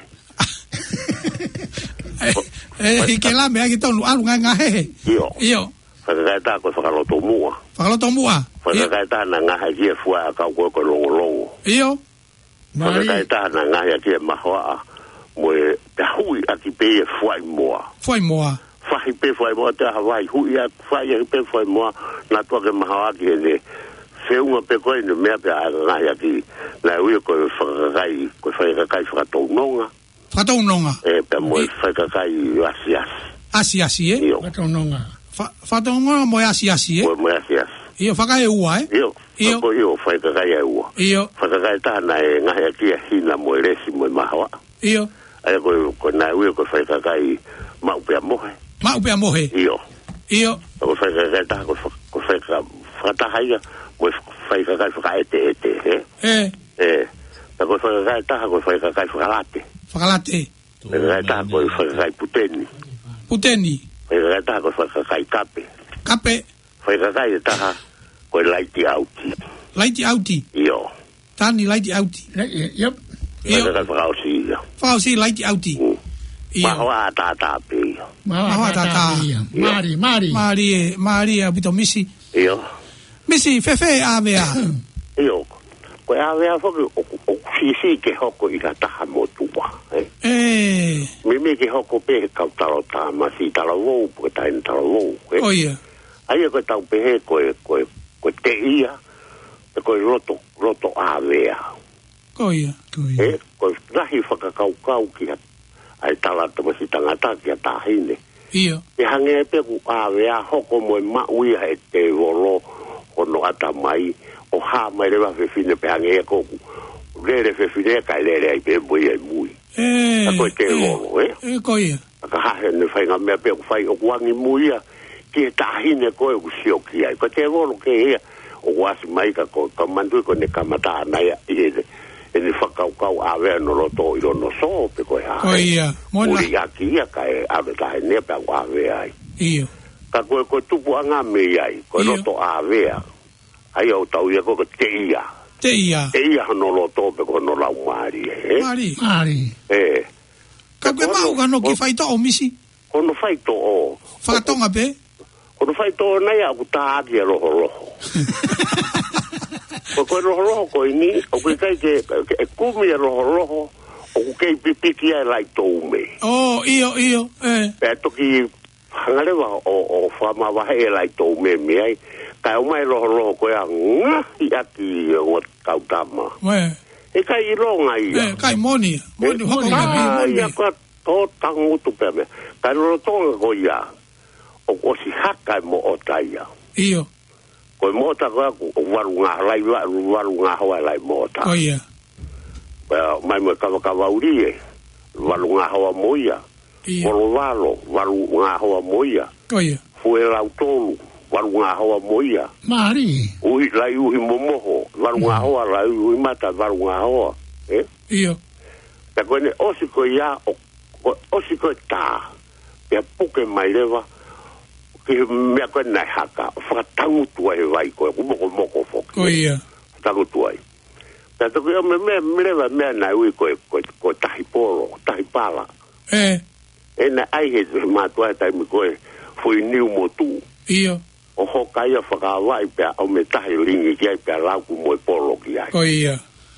Ke la mea ki tonu alukai ngahehe. Iyo. Whaikakai tā koe whakaloto mua. Whakaloto mua? Whaikakai tā na ngahi aki e fua a kau koe koe longo. Iyo. Whaikakai tā na ngahi aki e mahoa moe te hui aki pe e fuai moa. Fuai moa? Whahi pe fuai moa te hawai hui a fuai aki pe fuai moa na tua ke mahoa aki e ne Feunga pe koe no mea pe a ngai aki na ue koe whakakai whakataunonga. Whakataunonga? Pe moe whakakai asi. Iyo. Whakataunonga. Whakataunonga moe asi, Moe asi. Iyo, whakai e ua, Iyo, whakakai e ua. Iyo. Whakakai tāna e ngai aki a hina moe resi moe mahawa. Iyo. Aia koe na ue koe whakakai maupea mohe. Maupea mohe? Iyo. Koe whakakai tāna koe whakatahaiga koe whaikakai whakaete, Na koe whakakai taha koe whaikakai whakalate. Whaikakai taha koe whaikakai puteni. Whaikakai taha koe whaikakai kape. Whaikakai taha koe laiti auti. Iyo. Tani laiti auti. Yep. Whaikakai whakaosi. Whakaosi laiti auti. Mahoa a tātā pe. Mahoa a tātā. Mari e pito misi. Iyo. Misi, fefe avea. Iyo. Koe avea whoki o sisi ke hoko i ka taha motua. Mimi ke hoko pe kau talo tāma si talo wou, koe taina talo wou. Oia. Aia koe tau pehe koe te ia, koe roto avea. Koia. Ko nahi whakakaukau ki ai talata masi tangata ki a tahine. Ia. E hange e peku awea hoko moe mauia e te wolo hono ata mai o ha mai rewa whewhine pe hange e koku. Rere whewhine kai rere ai pe mui ai mui. Ako e te wolo, Koia. Aka hahe ne whainga mea peku whai o kuangi muia ki e tahine koe u sioki ai. Ko te wolo ke ea o wasi mai ka ko ka mandu ko ne kamata anai e ni whakaukau awea no roto i rono so pe koe hae. Koia. Uri aki ia ka e awe tahe nea pe au awea ai. Iyo. Ka koe koe tupu anga me ai, koe roto awea. Ai au tau ia koe te ia. Te ia. Te ia no roto pe koe no lau maari e. Maari. Ka koe mau ka no ki whaito o misi? Kono whaito o. Whakatonga pe? Kono whaito o nei aku taaki e roho roho. Koe roho roho koe ni, o koe kai ke kumi e roho roho, o koe kei pipiki e lai tou me. Iyo. Pea toki hangarewa o whamawahe e lai tou me me ai, kai o mai roho roho koe a ngahi aki o kautama. E kai i ronga ia. Kai moni. Moni. Ia koe tō tangutu pea me. Kai roho tonga koe ia, o si haka e mo o taia. Iyo. Koe mota koe waru ngā hoa lai mota. Koia. Mai mo kawa urie, waru ngā hoa moia. Walo, waru ngā hoa moia. Koia. Fue lau tolu, waru ngā hoa moia. Mari. Lai uhi momoho, waru ngā hoa, lai uhi mata, waru ngā hoa. Iyo. Ta koe ne osi koe ia, osi koe tā, pia puke mai lewa, ki mea koe nai haka, whakatangutua he vai koe, moko foki. Koia. Tangutua. Ta toki o me lewa mea nai ui koe tahi polo, tahi pala. E na ai he mātua e taimi koe, fui niu mo tū. Iyo. O hoka ia whakawai pia, au me tahi ringi ki ai pia lauku moe polo ki ai. Koia.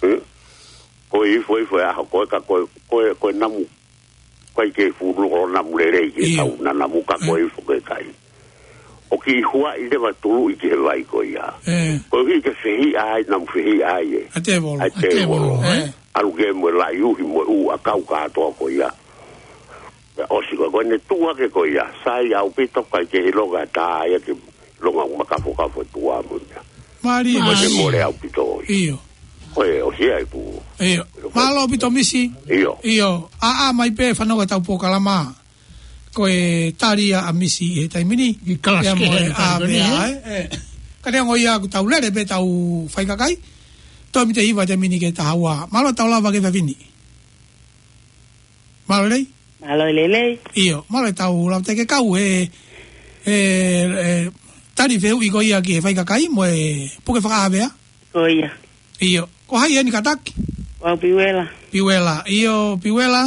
Koe ifo aho koe ka koe namu, koe ke furu namu rerei ki tau na namu ka koe ifo koe kai. O ki hua i lewa tulu i ki he vai koe ia. Koe hi ke whihi ai, namu whihi ai e. A te volo. A te volo. Aru ke moe lai uhi moe u a kau katoa koe ia. O si koe koe ne tua ke koe ia. Sai au pito kai ke hiloga tā ia ke longa makafo tua munia. Mari. Koe ne more au pito. Iyo. Koe o si ai ku. Iyo. Malo pito misi. Iyo. Mai pe whanoga tau pokalama. Koe taria a misi e taimini. I kalaske he taimini. Karea ngoi a ku tau lere pe tau whaikakai. Toi mi te hiwa te mini ke ta haua. Malo tau lava ke whawini. Malo lei? Malo lei. Iyo. Malo tau lava te ke kau tari wheu i koi a ki he whaikakai mo e puke whakaawea. Koia. Iyo. Ko hai e ni kataki? Wau piwela. Piwela. Iyo, piwela.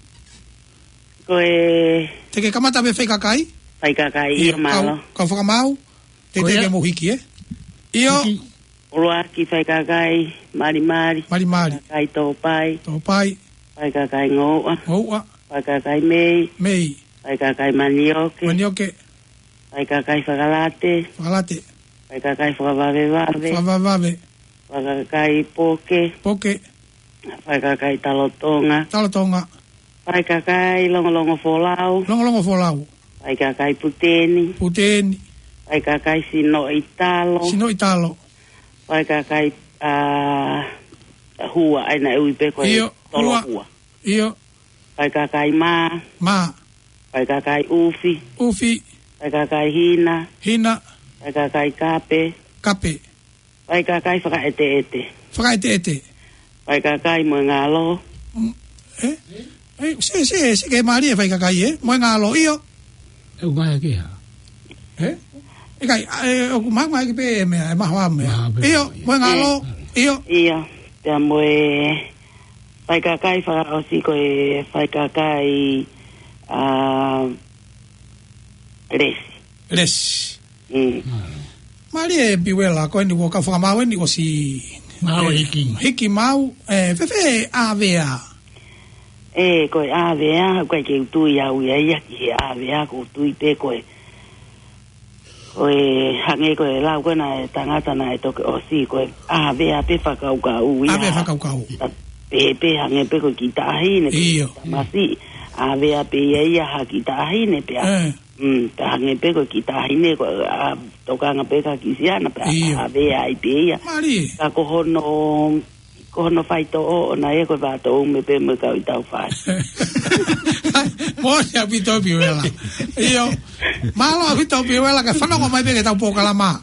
Koe... Te ke kamata me whaikakai? Whaikakai, iyo malo. Kau whakamau? Te ke mohiki, Iyo. Oroa ki whaikakai, mari. Whaikakai tōpai. Whaikakai ngoua. Whaikakai mei. Whaikakai manioke. Whaikakai whakalate. Whaikakai whakavave. Whaikakai poke. Whaikakai talotonga. Whaikakai longolongo folau. Whaikakai puteni. Whaikakai sino italo. Whaikakai hua aina uipe koe tolo hua. Iyo. Whaikakai ma. Whaikakai ufi. Whaikakai hina. Whaikakai kape. Whaikakai whakaete. Whaikakai moengalo. Se ke mari e whaikakai moengalo iyo. Eu mai aki ha. E kai, o kumanga ki pe mea, e maha mea. Iyo, moengalo. Iyo. Pea moe whaikakai whakaosi koe whaikakai Resi. Mari e piwela, koe ni woka whakamau e ni o si... Mau hiki. Hiki mau, fefe awea. Koe awea, koe ke utui au ia ki he awea, ko utui pe koe. Koe hange koe lau koe na tangata na e toke o si koe awea pe whakaukau ia. Awea whakaukau. Pe hange pe koe ki tahine. Iyo. Masi awea pe ia ha ki tahine pe a. Pe hange pe koe ki tahine koe tokanga pe ka kisiana pe awea i pe ia. Mari. Ka kohono whaito o na e koe vato ume pe me kau i tau whai. Moja pito piuela. Iyo. Malo pito piuela que whanongo mai peke tau pokalama.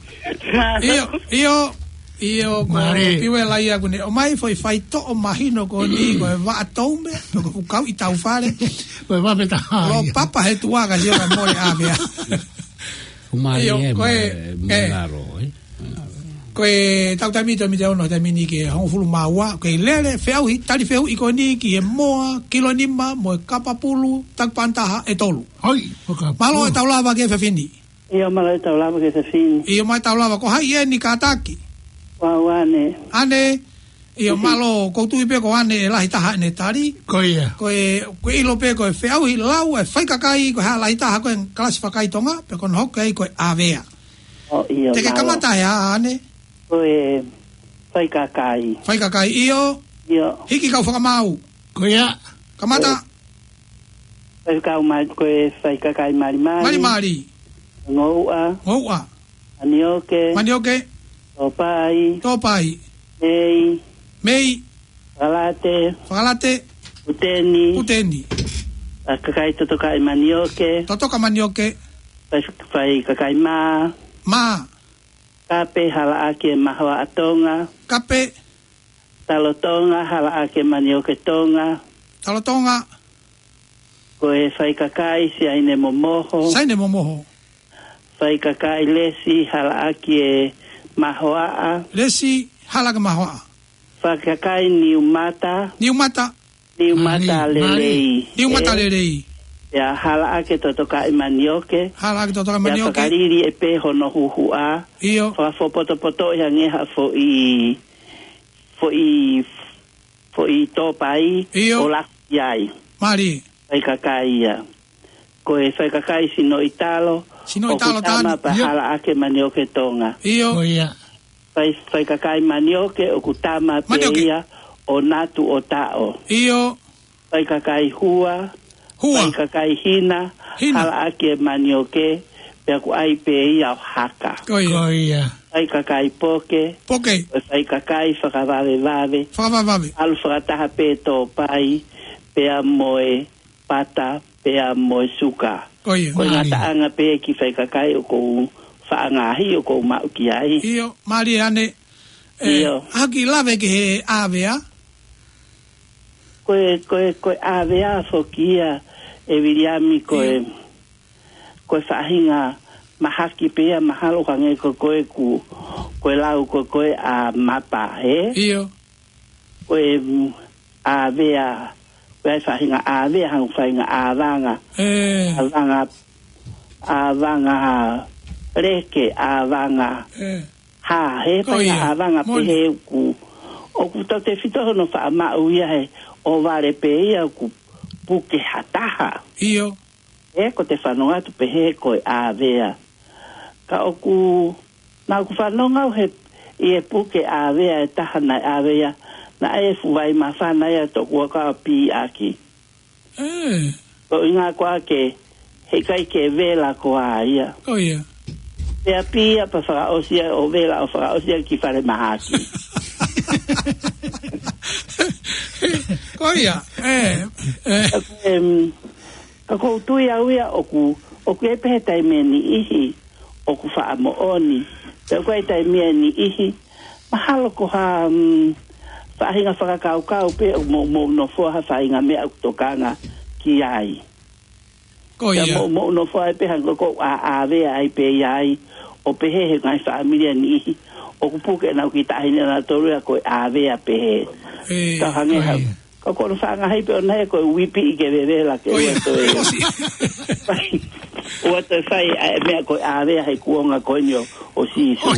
Iyo piuela ia kune. O mai foi whaito o mahino ko ni koe vato ume. Ko kau i tau whare. Koe wapeta hai. Lo papa he tuaga sio ka mole avea. Umari e mangaro, koe tau tamito mi te ono tamini ke hongfulu maua koe lele feau hi tali feau i koe ni ki e moa kilonima mo e kapapulu tak pantaha e tolu hoi malo e tau lava ke fefini iyo malo e tau lava ke fefini iyo mai tau lava ko hai e ni kataki ane iyo malo ko tu ipe ko ane lahi taha ne tari koe ilo pe koe feau hi lau e whaikakai koe ha lahi taha koe klasifakai tonga pe koe hokai koe avea te ke kamata he ane koe whaikakai. Whaikakai, iyo? Hiki kau whakamau. Koe a? Kamata? Kau mai koe whaikakai marimari. Marimari. Ngoua. Manioke. Topai. Mei. Whakalate. Uteni. Kakai totokai manioke. Totoka manioke. Whaikakai Ma. Kape hala ake mahua atonga. Kape. Talotonga hala ake manioke tonga. Talotonga. Koe whaikakai si aine momoho. Saine momoho. Whaikakai lesi hala ake mahua. Lesi hala ke mahua. Whaikakai niumata. Niumata lelei. Niumata lelei. Ya hala ake totoka manioke. Hala ake totoka manioke. Ya pakariri e pe hono huhua. Iyo. Fo poto ya ngeha fo i topai. Iyo. O la yai. Mari. Whaikakai ya. Koe whaikakai sino italo. Sino italo tani. Okutama pa hala ake manioke tonga. Iyo. Oia. Whaikakai manioke okutama pe ia o natu o tao. Iyo. Whaikakai hua. Whaikakai hina. Hala ake manioke. Pea ku ai pe ia o haka. Koia. Whaikakai poke. Whaikakai whakavave. Alu whakataha pe tō pai. Pea moe pata. Pea moe suka. Koia. Koe ngā taanga pe ki whaikakai o kou whaangahi o kou mau ki ai. Iyo. Mari ane. Iyo. Haki lave ke he avea. Koe avea fokia. E viriami koe whahinga mahaki pea mahalo kange koe lau koe a mapa, he? Iyo. Koe avea, koe whahinga avea hang whahinga avanga. Avanga reke, avanga ha, he? Whahinga avanga pehe ku. O ku tau te whitohono wha mau ia he, o vare pe ia ku puke hataha. Iyo. Ko te whanonga tu pehe koe avea. Ka oku, nā ku whanonga he i e puke avea e taha nai avea, na e fuwai ma whanai a toku a ka pi aki. Ko inga koa ke, he kai ke vela koa ia. Ia. Pea pia pa whakaosia o vela o whakaosia ki whare mahaki. Koia. Ako tui auia oku e pehe tai mea ni ihi oku wha mo oni. Te oku e tai mea ni ihi mahalo ko ha whahinga whakakau pe mo no fua ha whahinga mea aku tokanga ki ai. Koia. Mo no fua e pehe ko a vea ai pe ai o pehe he ngai whaamilia ni ihi oku puke na ki tahine na toru ko a vea pehe. Ka hange ha. Ka kono whaanga hei pe ona he koe wipi i ke vevela ke uato e. Uato e whai mea koe āwea hei kuonga koenio o si isu.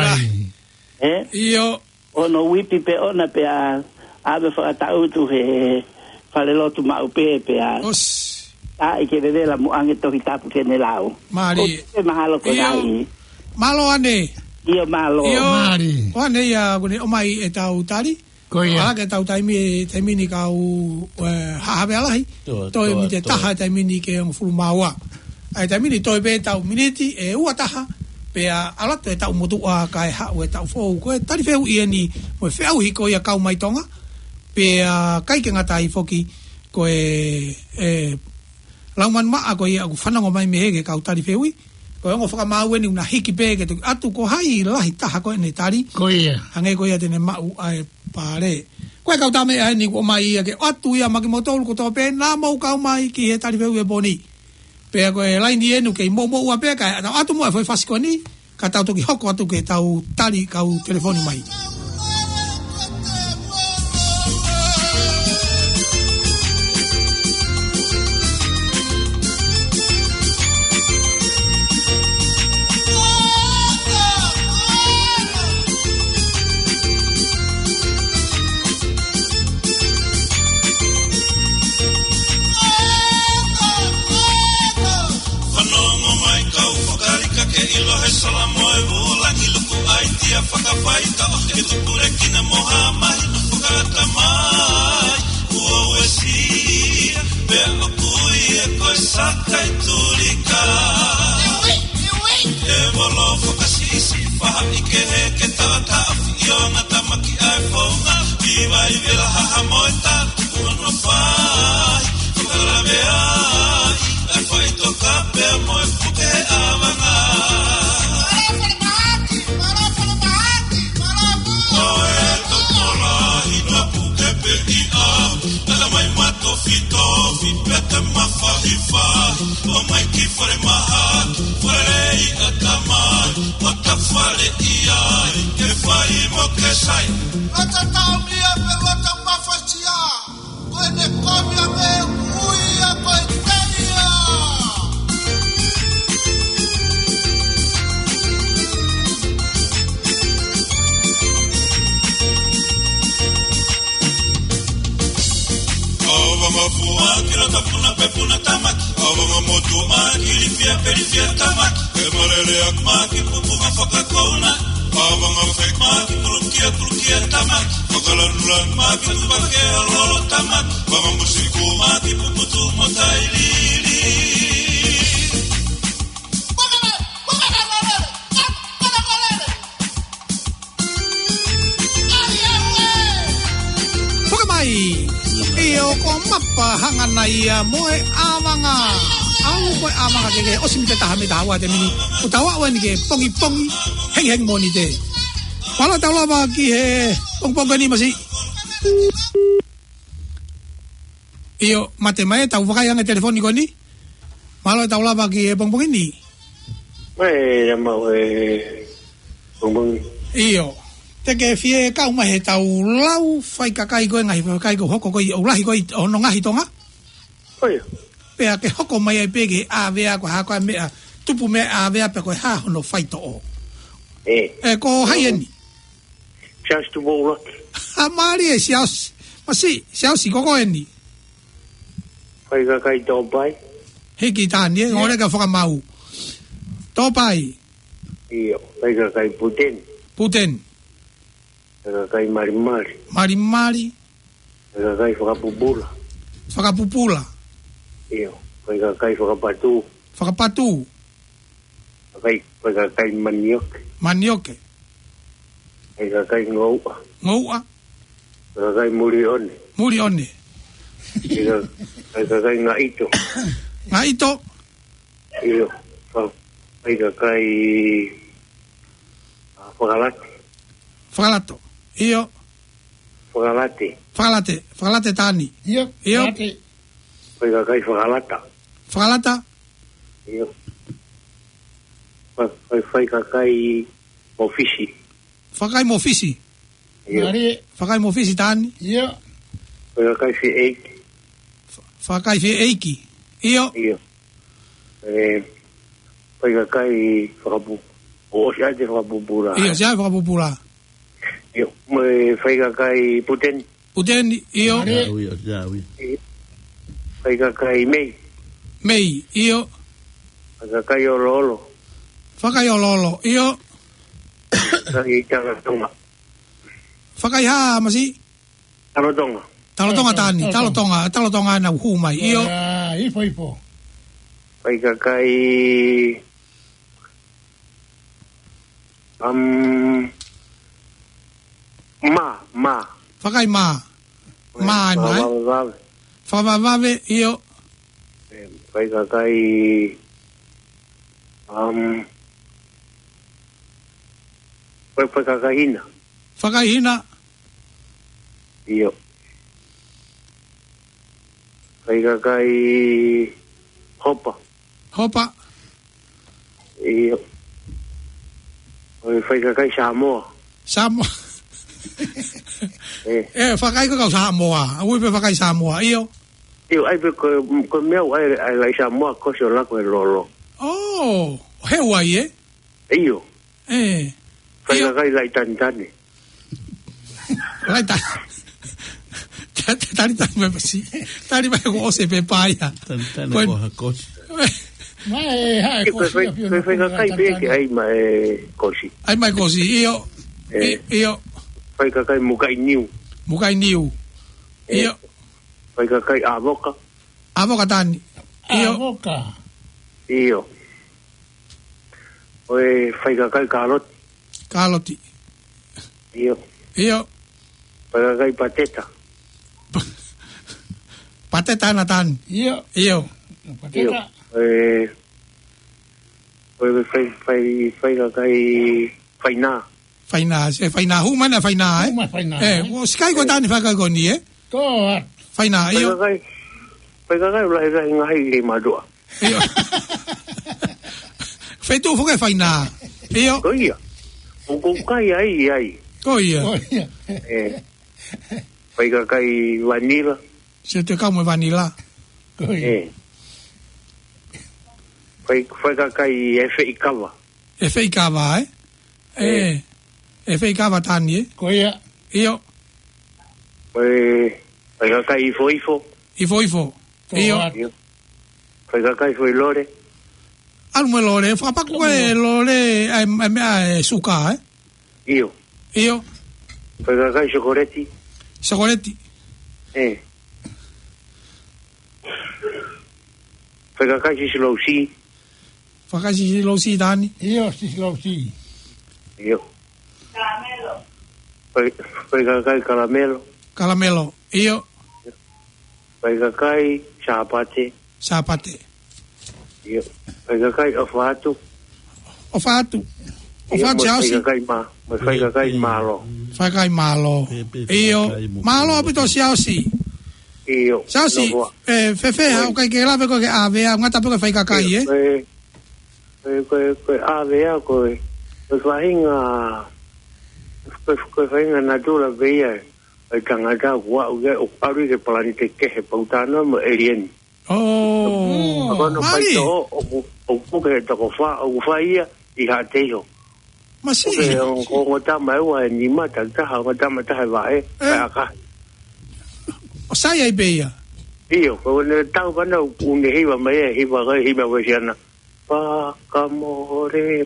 Iyo. Ono wipi pe ona pe a āwe whakatautu he whale lotu mau pe a. A i ke vevela mu ange tohi tapu ke ne lau. Mari. Ko te mahalo ko nai. Malo ane. Ia malo. Mari. Ane ia kone omai e tau tari. Koia. Ke tau taimi ni kau hahawe alahi. Toi mi te taha taimi ni ke ang fulu maua. Ai taimi ni toi pe tau miniti e ua taha. Pea alato e tau motua kai hau e tau fōu. Koe tari wheu ia ni moe wheu hiko ia kau mai tonga. Pea kai ke ngatai foki koe lauman maa koe ia ku whanango mai mehege kau tari wheui. Koe ongo whakamau eni una hiki pēke tu atu ko hai lahi taha koe ne tari. Koe. Hange koe ia tene mau ai pare. Koe kau tame ai ni ko mai ia ke atu ia maki motolu ko tō pē nā mau kau mai ki he tari wheu e boni. Pea koe laini enu ke mo ua pēa kai atu mua foi fasiko ni. Ka tau toki hoko atu ke tau tari kau telefoni mai. Whakapaita o ke tupure kina moha mai no whakata mai ua uesia pea o kui e koe sakai turika e wolo whakasisi whaha i ke he ke tata awhi i o ngata maki ai whaunga iwa i vila haha moe tātu kua whai whakarawe ai e whaito ka pea moe puke he awanga Tofi, peta mafahi fahi, o mai ki whare maha, whare i atamai, o ta whare i ai, ke whai mo ke sai. Lata tau mia pe lata mawhatia, koe ne komia me uia koe tenia. Mafua kira tapuna pepuna tamaki Awanga motuma kirifia perifia tamaki Emarere akmaki pupunga whakakouna Awanga fake maki kurukia tamaki Whakalarulan maki tupake alolo tamaki Wama musiku maki puputu motailili Iyo ko mapa hangana ia moe awanga. Au koe awanga ke osimite taha me taha te mini. Utawa wani ke pongi heng moni te. Wala taulaba ki he pong ni masi. Iyo mate mai tau wakayang telefoniko ni. Malo taulaba ki he pong ni. Wei mau pong. Iyo. Te ke fie kau mai he tau lau whai kakai koe ngahi whai ko hoko koe o lahi koe ono ngahi tonga. Oi. Pea ke hoko mai ai pege a vea ko ha koe mea tupu mea a vea pe koe ha hono whai to o. E ko hai eni. Siaus tu bola. Ha maari e siaus. Masi siaus i koko eni. Whai kakai tō pai. Heki tāni e ngore ka whakamau. Tō pai. Iyo. Whai kakai puten. Puten. Whakakai marimari. Marimari. Whakakai whakapupula. Whakapupula. Iyo. Whakakai whakapatu. Whakapatu. Whakakai manioke. Manioke. Whakakai ngoua. Ngoua. Whakakai murione. Murione. Whakakai ngaito. Ngaito. Iyo. Whakakai whakalate. Whakalato. Iyo. Whakalate tāni. Iyo. Whakakai whakalata. Whakalata. Iyo. Whakakai mofisi. Whakai mofisi. Iyo. Whakai mofisi tāni. Iyo. Whakakai fi eiki. Whakai fi eiki. Iyo. Iyo. Whakakai whakapu. O si aje whakapupura. Iyo, si aje whakapupura. Iyo, me whaikakai puten. Puten, iyo. Whaikakai mei. Mei, iyo. Whaikakai olo. Whakaiololo, io. Whakaiha, masi? Talotonga. Talotonga tani, talotonga na uhumai, io. Ipo. Whaikakai... Ma. Whakai ma. Ma, mai. Whavavave, io. Whaikakai... Whaikahina. Whakahina. Io. Whaikakai... Hopa. Io. Whaikakai Samoa. Whakai ko kau Samoa. Ui pe whakai Samoa. Io. Ai pe ko meu ai Samoa ko se la ko lolo. Oh, hewa ye. Io. Whaikakai lai tani. Lai tani. Tani me pasi. Tani me ko ose pe paia. Tani ko hakosi. Mai Whaikakai pe ai mai kosi. Ai mai kosi. Io. Whaikakai mukai niu. Io. Whaikakai avoka. Avoka tani. Io. Oe whaikakai Kaloti. Io. Whaikakai pateta. Pateta na tani. Io. Pateta. Whaikakai whaina. Whaina, humana whaina, skai ko tani whakai ko ni, Toa. Whaina, io. Whaikakai rai ngai e madua. Fetu fuke whaina. Io. Koia. Kai ai. Koia. Whaikakai vanilla. Se te kau me vanilla. Whaikakai efe ikawa. Efe ikawa, Efe ikawa tani, Koia. Io. Whaikakai ifo. Io. Whaikakai foi lore. Alme lore, whapaku e lore ai suka, Io. Whaikakai chocolate. Whaikakai sisilousi. Whakai sisilousi tani. Sisilousi. Io. Whaikakai caramelo. Io. Whaikakai sapate. Io. Whaikakai ofatu jausi. Whaikakai malo. Io. Malo apito siausi. Io. Siausi. Fefe, okay ke lave ko ke avea, ngata pe whaikakai, Koe avea koe whahinga natura veia e tangata ua uge o paru ke planete kehe pautana mo alien. Mari! O puke tako o whaia i hateho. Masi! O ngota mai ua ni mata taha ngota mata hai wae aka. O sai ai beia? Iyo, ko ne tau kana une hiwa mai hiwa wesiana. Pakamore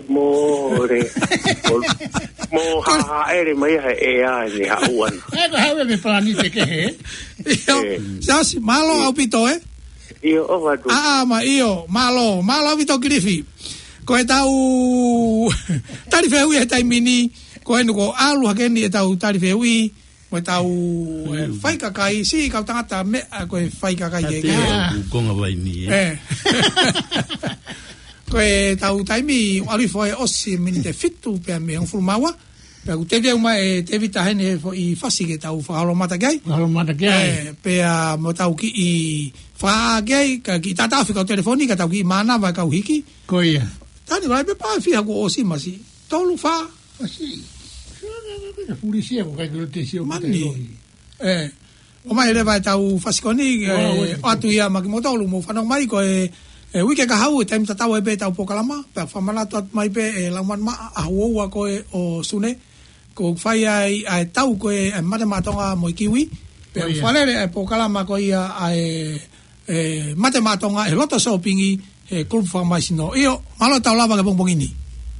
moha ere mai ea ni hauan hawe me planite ke sasi malo au pito io ovatu io malo pito grifi ko tau tarife ui tai mini ko enu ko alu hakeni tau tarife ui ko tau whaikakai si kau tangata me ko whaikakai ko nga vai ni koe tau taimi ali foi osi minite fitu pe me on fulmawa pe te via uma te vita hene i fasi ke tau fa lo mata gai pe a mo tau ki i fa gai ka ki tata fika telefonika tau ki mana va ka hiki koia tani vai pe pa fi ko osi masi tolu fa asi polisia ko ka te sio mani o mai le vai tau fasi koni atu ia ma ki mo tolu mo fa no mai ko wike ka hau te mta tau e be tau pokalama pe whamana tu at mai pe lauman ma a huoua koe o sune ko whai ai tau koe mate matonga mo i kiwi pe whalere pokalama koe ia mate matonga loto shoppingi klub whamaisino io malo tau lava ke bongbongini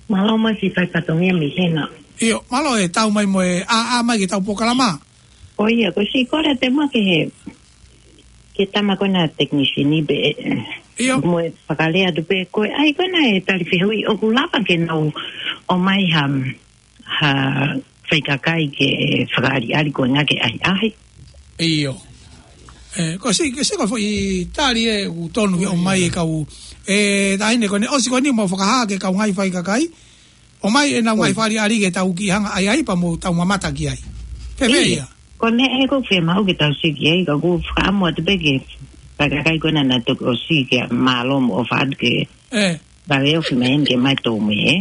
Malo mai si whaipatongia mi hena. Io, malo e tau mai moe a mai ki tau pokalama. O ia, ko si kore te mua ke tama kona teknisini be. Io. Moe whakalea du be koe. Ai kona e tariwhihui o kulapa ke nau o mai ha whaikakai ke whakaari ko ngake ai. Io. Ko si ko foi tari e u tonu o mai e kau taine kone osi kone mo whakaha ke kau ngai whaikakai. O mai e nau ngai whari ari ke tau ki hanga ai pa mo tau mamata ki ai. Pepeia. Kone e ko whi mau ke tau si ki ai ka ku whakaamua te peke whaikakai kona na tuku o si ke malo mo o whaad ke bareo whi mehen ke mai tau me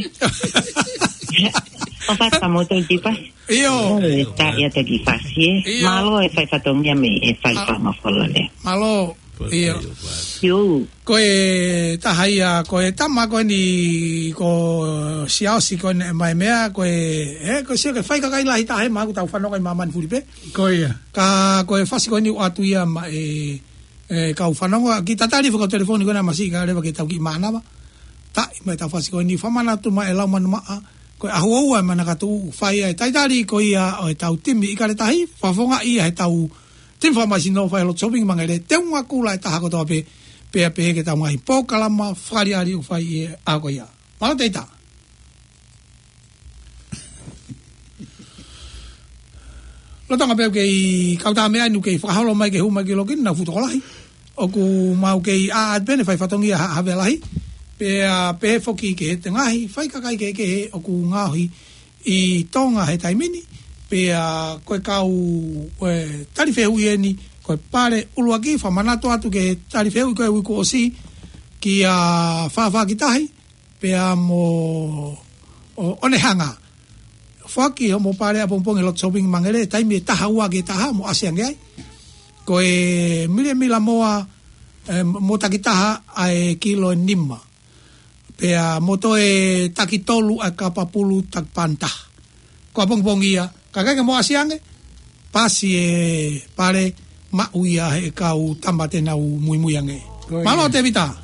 o whaad pa mo tau tipas. Io. Ta ia te ki fasi malo e whai whatongia me e whai whamawhala le. Malo. Io. Io. Koe tahaia, koe tama koe ni ko siaosi koe mai mea, koe koe sia ke whaikakai lahi tahe maa ku tau whanokai mamani furipe. Koe ia. Ka koe fasi koe ni atu ia ma kau whanonga, ki tatari whakau telefoni koe na masi ka rewa ke tau ki maanawa. Ta, mai tau fasi koe ni whamanatu ma e lau manu maa. Koe ahuaua e mana katu whai ai taitari koe ia o e tau timi i kare tahi, whawonga ia he tau tim whamasi no whai lo shopping mangere, te unga kula e taha kotoa pea ke tau ngai pōkalama whari ari u whai e a koe ia. Mara teita. Lotanga peo kei kautaa mea inu kei whakaholo mai ke huma ke lokin na futokolahi. Oku mau kei a adbene whai whatongi a hawe lahi. Pe foki ke he te ngahi, whaikakai ke he oku ngahi i tonga he taimini, pe koe kau tarifehu i eni, koe pare uluaki, whamanato atu ke tarifehu i koe wiku osi, ki a whawhakitahi, pe mo onehanga. Whaki ho mo pare a pompongi lot shopping mangere, taimi e taha ua ke taha, mo aseange ai. Koe mila moa, mo takitaha ai kilo e nima. Pea moto e takitolu a kapapulu takpanta. Kua pongpongia, kakai mo asiange, pasi e pare mauia he kau tambate nau muimuiange. Malo te vita.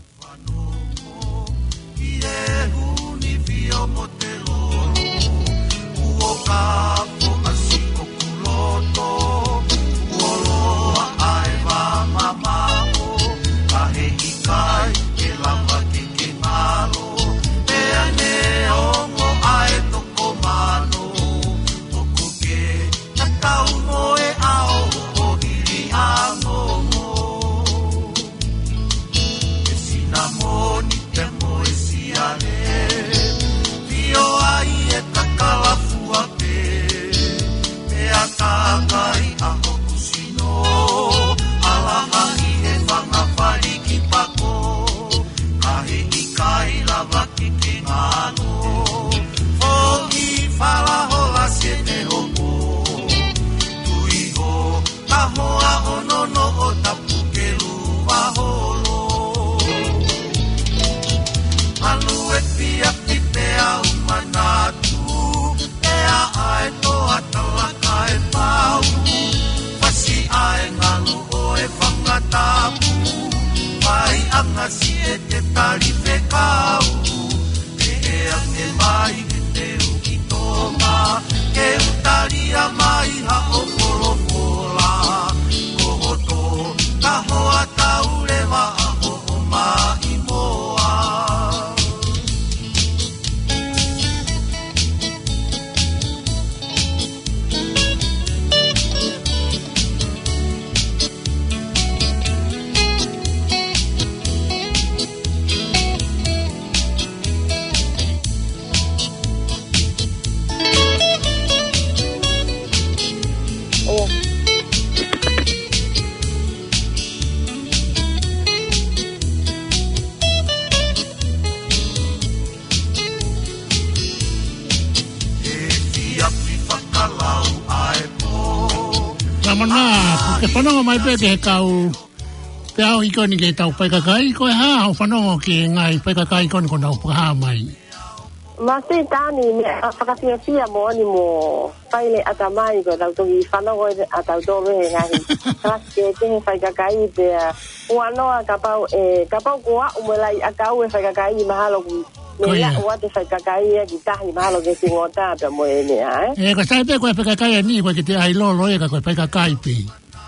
Ke whanonga mai pe ke kau te au i koni ke tau paikakai, koe haa au whanonga ke ngai paikakai koni kona upaha mai. Masih tani me whakawhiawhia mo ni mo whaile atamai ko tau toki whanau atau tōre he ngahi klasi ke he whaikakai pia uanoa kapau kua umelai akau e whaikakai mahalo mea ua te whaikakai ki tahi mahalo ke singota pia mo e mea ko sai pe koe whaikakai ni koe ki te ai lolo e ka koe whaikakai pi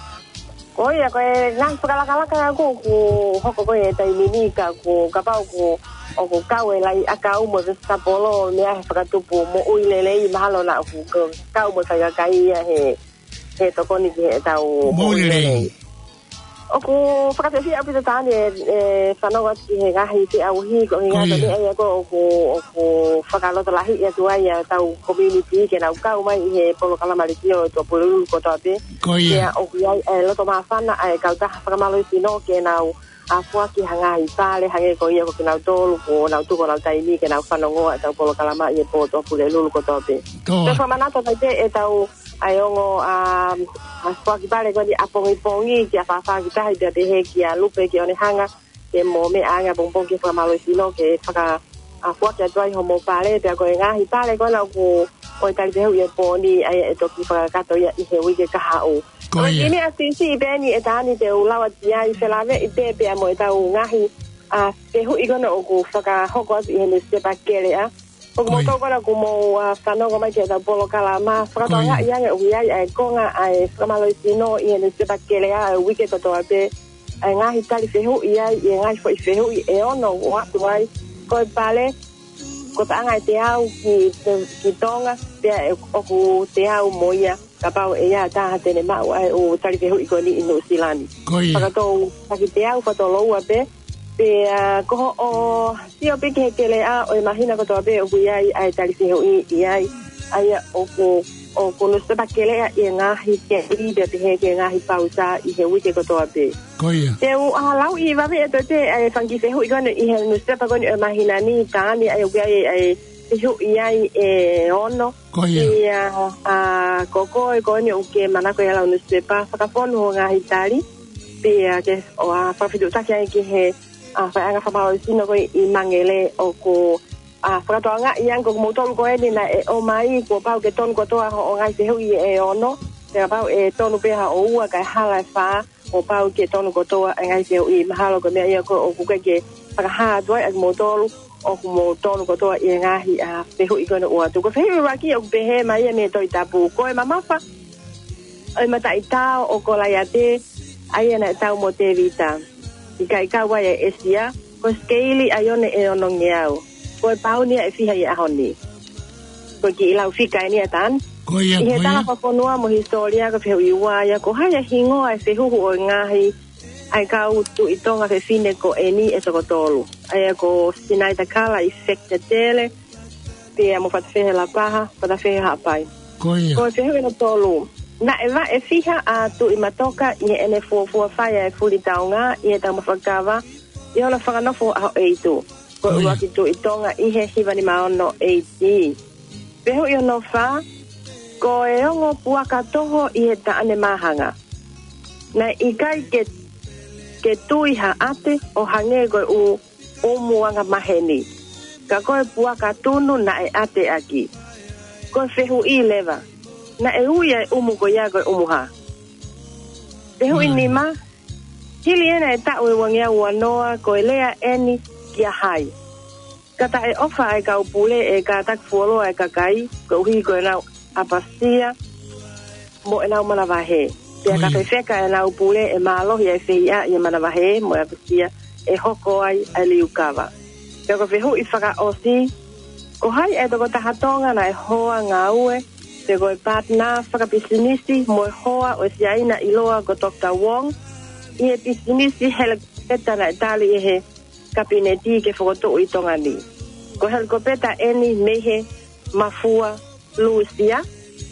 koe koe ngang whakalakalaka ko hoko koe tai minika ko kapau ko o ko kau e lai akau mo te sapolo mea he whakatupu mo uilelei mahalo na ku kau mo whaikakai he tokoni ki he tau mo uilelei o ko whakatewhia apita tāne whanau ati he ngahi te auhi ko he ngata ne ko o ko whakaloto lahi e tuai tau community ke nau kau mai he polo kalamarikio to pulu ko tope ia o kuai loto mawhana ai kau taha whakamalo sino ke nau a fua ki hanga i pale hange ko ia ko kinau tolu ko nau tuko nau taimi ke nau whanongoa tau polo kalama i e po to pule lulu ko tope te whamanato tai te e tau ai ongo a fua ki pale ko ni apongi ki a whawha ki tahi te he ki a lupe ki one hanga ke mo me anga pongpong ki whakamalo sino ke whaka a fua ki a tuai homo pale te a koe ngahi pale ko nau ko o tali te hu i e po ni ai e toki whakakato ia i he wike kaha o ini asisi beni etani te ulawa tia i selave i pepe amo e tau ngahi a te hu i kona o ku whaka hoko atu i hene sepa kere a o ku moto kona ku mo whanongo mai ke tau polo kalama whakatoa nga i ange o iai ai konga ai whakamalo i sino i hene sepa kere a wike kotoa pe ai ngahi tali whehu i ai i ngahi fo i whehu i e ono o atu ai koe pale ko ta anga te au ki tonga pe o ku te au moia kapau e ia taha tene mau ai o tari te hui koni i New Zealand. Whakatou taki te au whatoloua pe koho o tio piki he kele a o e mahina kotoa pe o kui ai tari te hui i ai o ko nustepa kele a i ngahi ke i te he ke ngahi pausa i he wike kotoa pe. Te u lau i wawe e to te ai whanki te hui koni i he nustepa koni o mahina ni tāni ai o kui ai hu iai e ono ia a koko e koni o ke manako ia lau nusepa whakafonu ho ngā hitari pia ke o a whawhitu taki ai ki he a whaianga whamao sino koi i mangele o ko a whakatoa ngā iang ko kumutolu ko eni na e o mai ko pau ke tonu kotoa ho o ngai te hui e ono te pau e tonu peha o ua kai hala e wha o pau ke tonu kotoa e ngai te hui mahalo ko mea ia ko o kuke ke whakahaa tuai a kumutolu o mo tonu ko toa i ngahi a pehu i kona ua tuko whehi raki o pehe mai e me toi tapu koe mamafa o mata i tau o ko lai ate ai ana tau mo te vita i kai kawa e esia ko skeili ai one e ono ngeau koe paunia e fiha i ahoni ko ki ilau fika e ni atan i he tala paponua mo historia ko whehu i uaya ko haya hingoa e whehuhu o ngahi ai kau tu itonga fe fine ko eni e toko tolu. Ai ko sinai ta kala i fekte tele, pe mo fat fehe la paha, pata fehe hapai. Ko fehe na tolu. Na eva e fiha a tu i matoka i ene fua faya e fuli taunga, i e tau mawhakawa, i ona whakanofo a eitu. Ko uaki tu itonga i he hiva ni maono eiti. Pehu i ono wha, ko e ongo puaka toho i he taane mahanga. Na i kai ke tui ha ate o hange koe o muanga maheni. Ka koe puaka tunu na e ate aki. Koe whehu i lewa. Na e uia e umu ko ia koe umuha. Whehu i nima. Hili ena e tau e wangia uanoa koe lea eni kia hai. Kata e ofa e ka upule e ka tak fuoloa e kakai. Koe uhi koe nau apasia. Mo e nau manawahe. Pea ka whewheka e nau pule e mālohi e whia i e manawahe mo e apasia e hoko ai e liukawa. Pea ka whehu i whaka osi, ko hai e toko tahatonga na e hoa ngā ue, te koe pātna whaka pisinisi mo e hoa o siaina i loa ko Dr. Wong, i e pisinisi helikopeta na e tali e he kabineti ke whakoto i tonga ni. Ko helikopeta eni mehe mafua Lucia,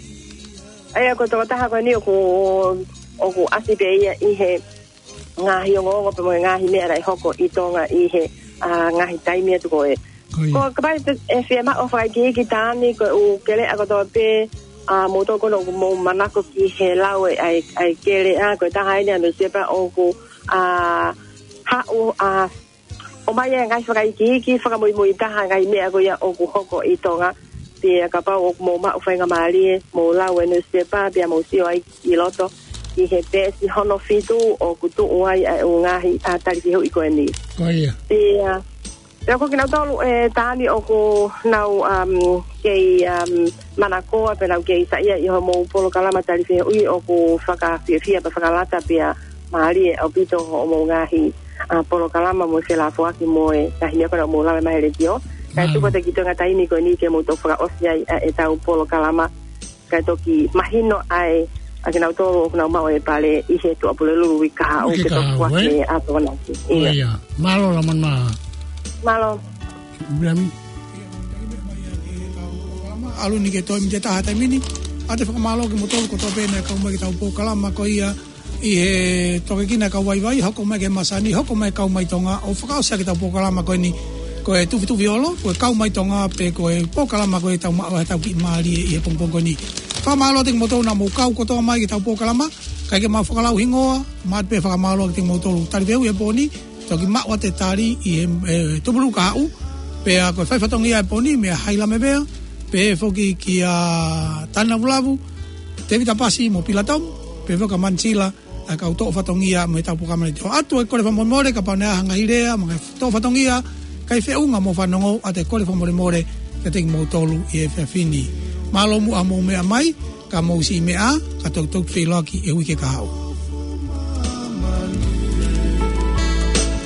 ai ko to taha ko ni o ku asipe ia i he ngahi o pe mo ngahi me ai hoko i tonga i he ngahi taimi atu ko e ko ka e fema o fa ki tani ko u kele a ko to pe mo to ko no mo manako ki he lau ai kele a ko taha ni anu sepa o ku ha o o mai ngai whakai ki whakamui taha ngai mea ko ia o ku hoko i tonga pia ka pa o mo ma o whainga maari mo lau e no sepa pia mo sio ai i loto i he pēsi hono fitu o kutu uai o ngahi a tarifiho i koe ni. Koia. Pia ko kina tolu tāni o ko nau kei manakoa pe nau kei saia i ho mo polo kalama tarifiho ui o ko whakawhiawhia pa whakalata pia maari o pito o mo ngahi polo kalama mo se la foaki mo e kahia kona mo lawe mahere tio. Kai tuko te kitonga taini ko ni ke mo to fra osia e tau polo kalama kai toki mahino ai akina to na ma e pale i he to apole lu wi ka o ke to kwa ke a to na ki. Iya. Malo la mana. Malo. Blami. Alu ni ke to mi ta hata mini. Ate fa malo ke mo to ko to pena ka mo ke tau polo kalama ko ia i he toke kina ka wai hoko mai ke masani hoko mai ka mai tonga o fa ka sa ke tau polo kalama ko ni ko e tufi violo ko kau mai tonga pe ko e pokalama ko e tau ma tau ki mali e pongpong ko ni fa malo te moto na mo kau ko to mai ki tau pokalama kai ke ma fokalau hingoa ma pe fa malo te moto tali veu e boni to ki ma te tari i to bulu ka u pe a ko fa fatongi e boni me haila me be pe foki ki a tana vulavu te vita pasi mo pilatom pe foka mansila a ka to fatongi me tau pokalama to atu e ko le fa more ka pa na hanga irea mo to fatongi kai fe unga mo fanongo ate kole fo more ke ting mo tolu e fe fini malo mu amo me mai ka mo si me a ka tok tok fe loki e wike ka hau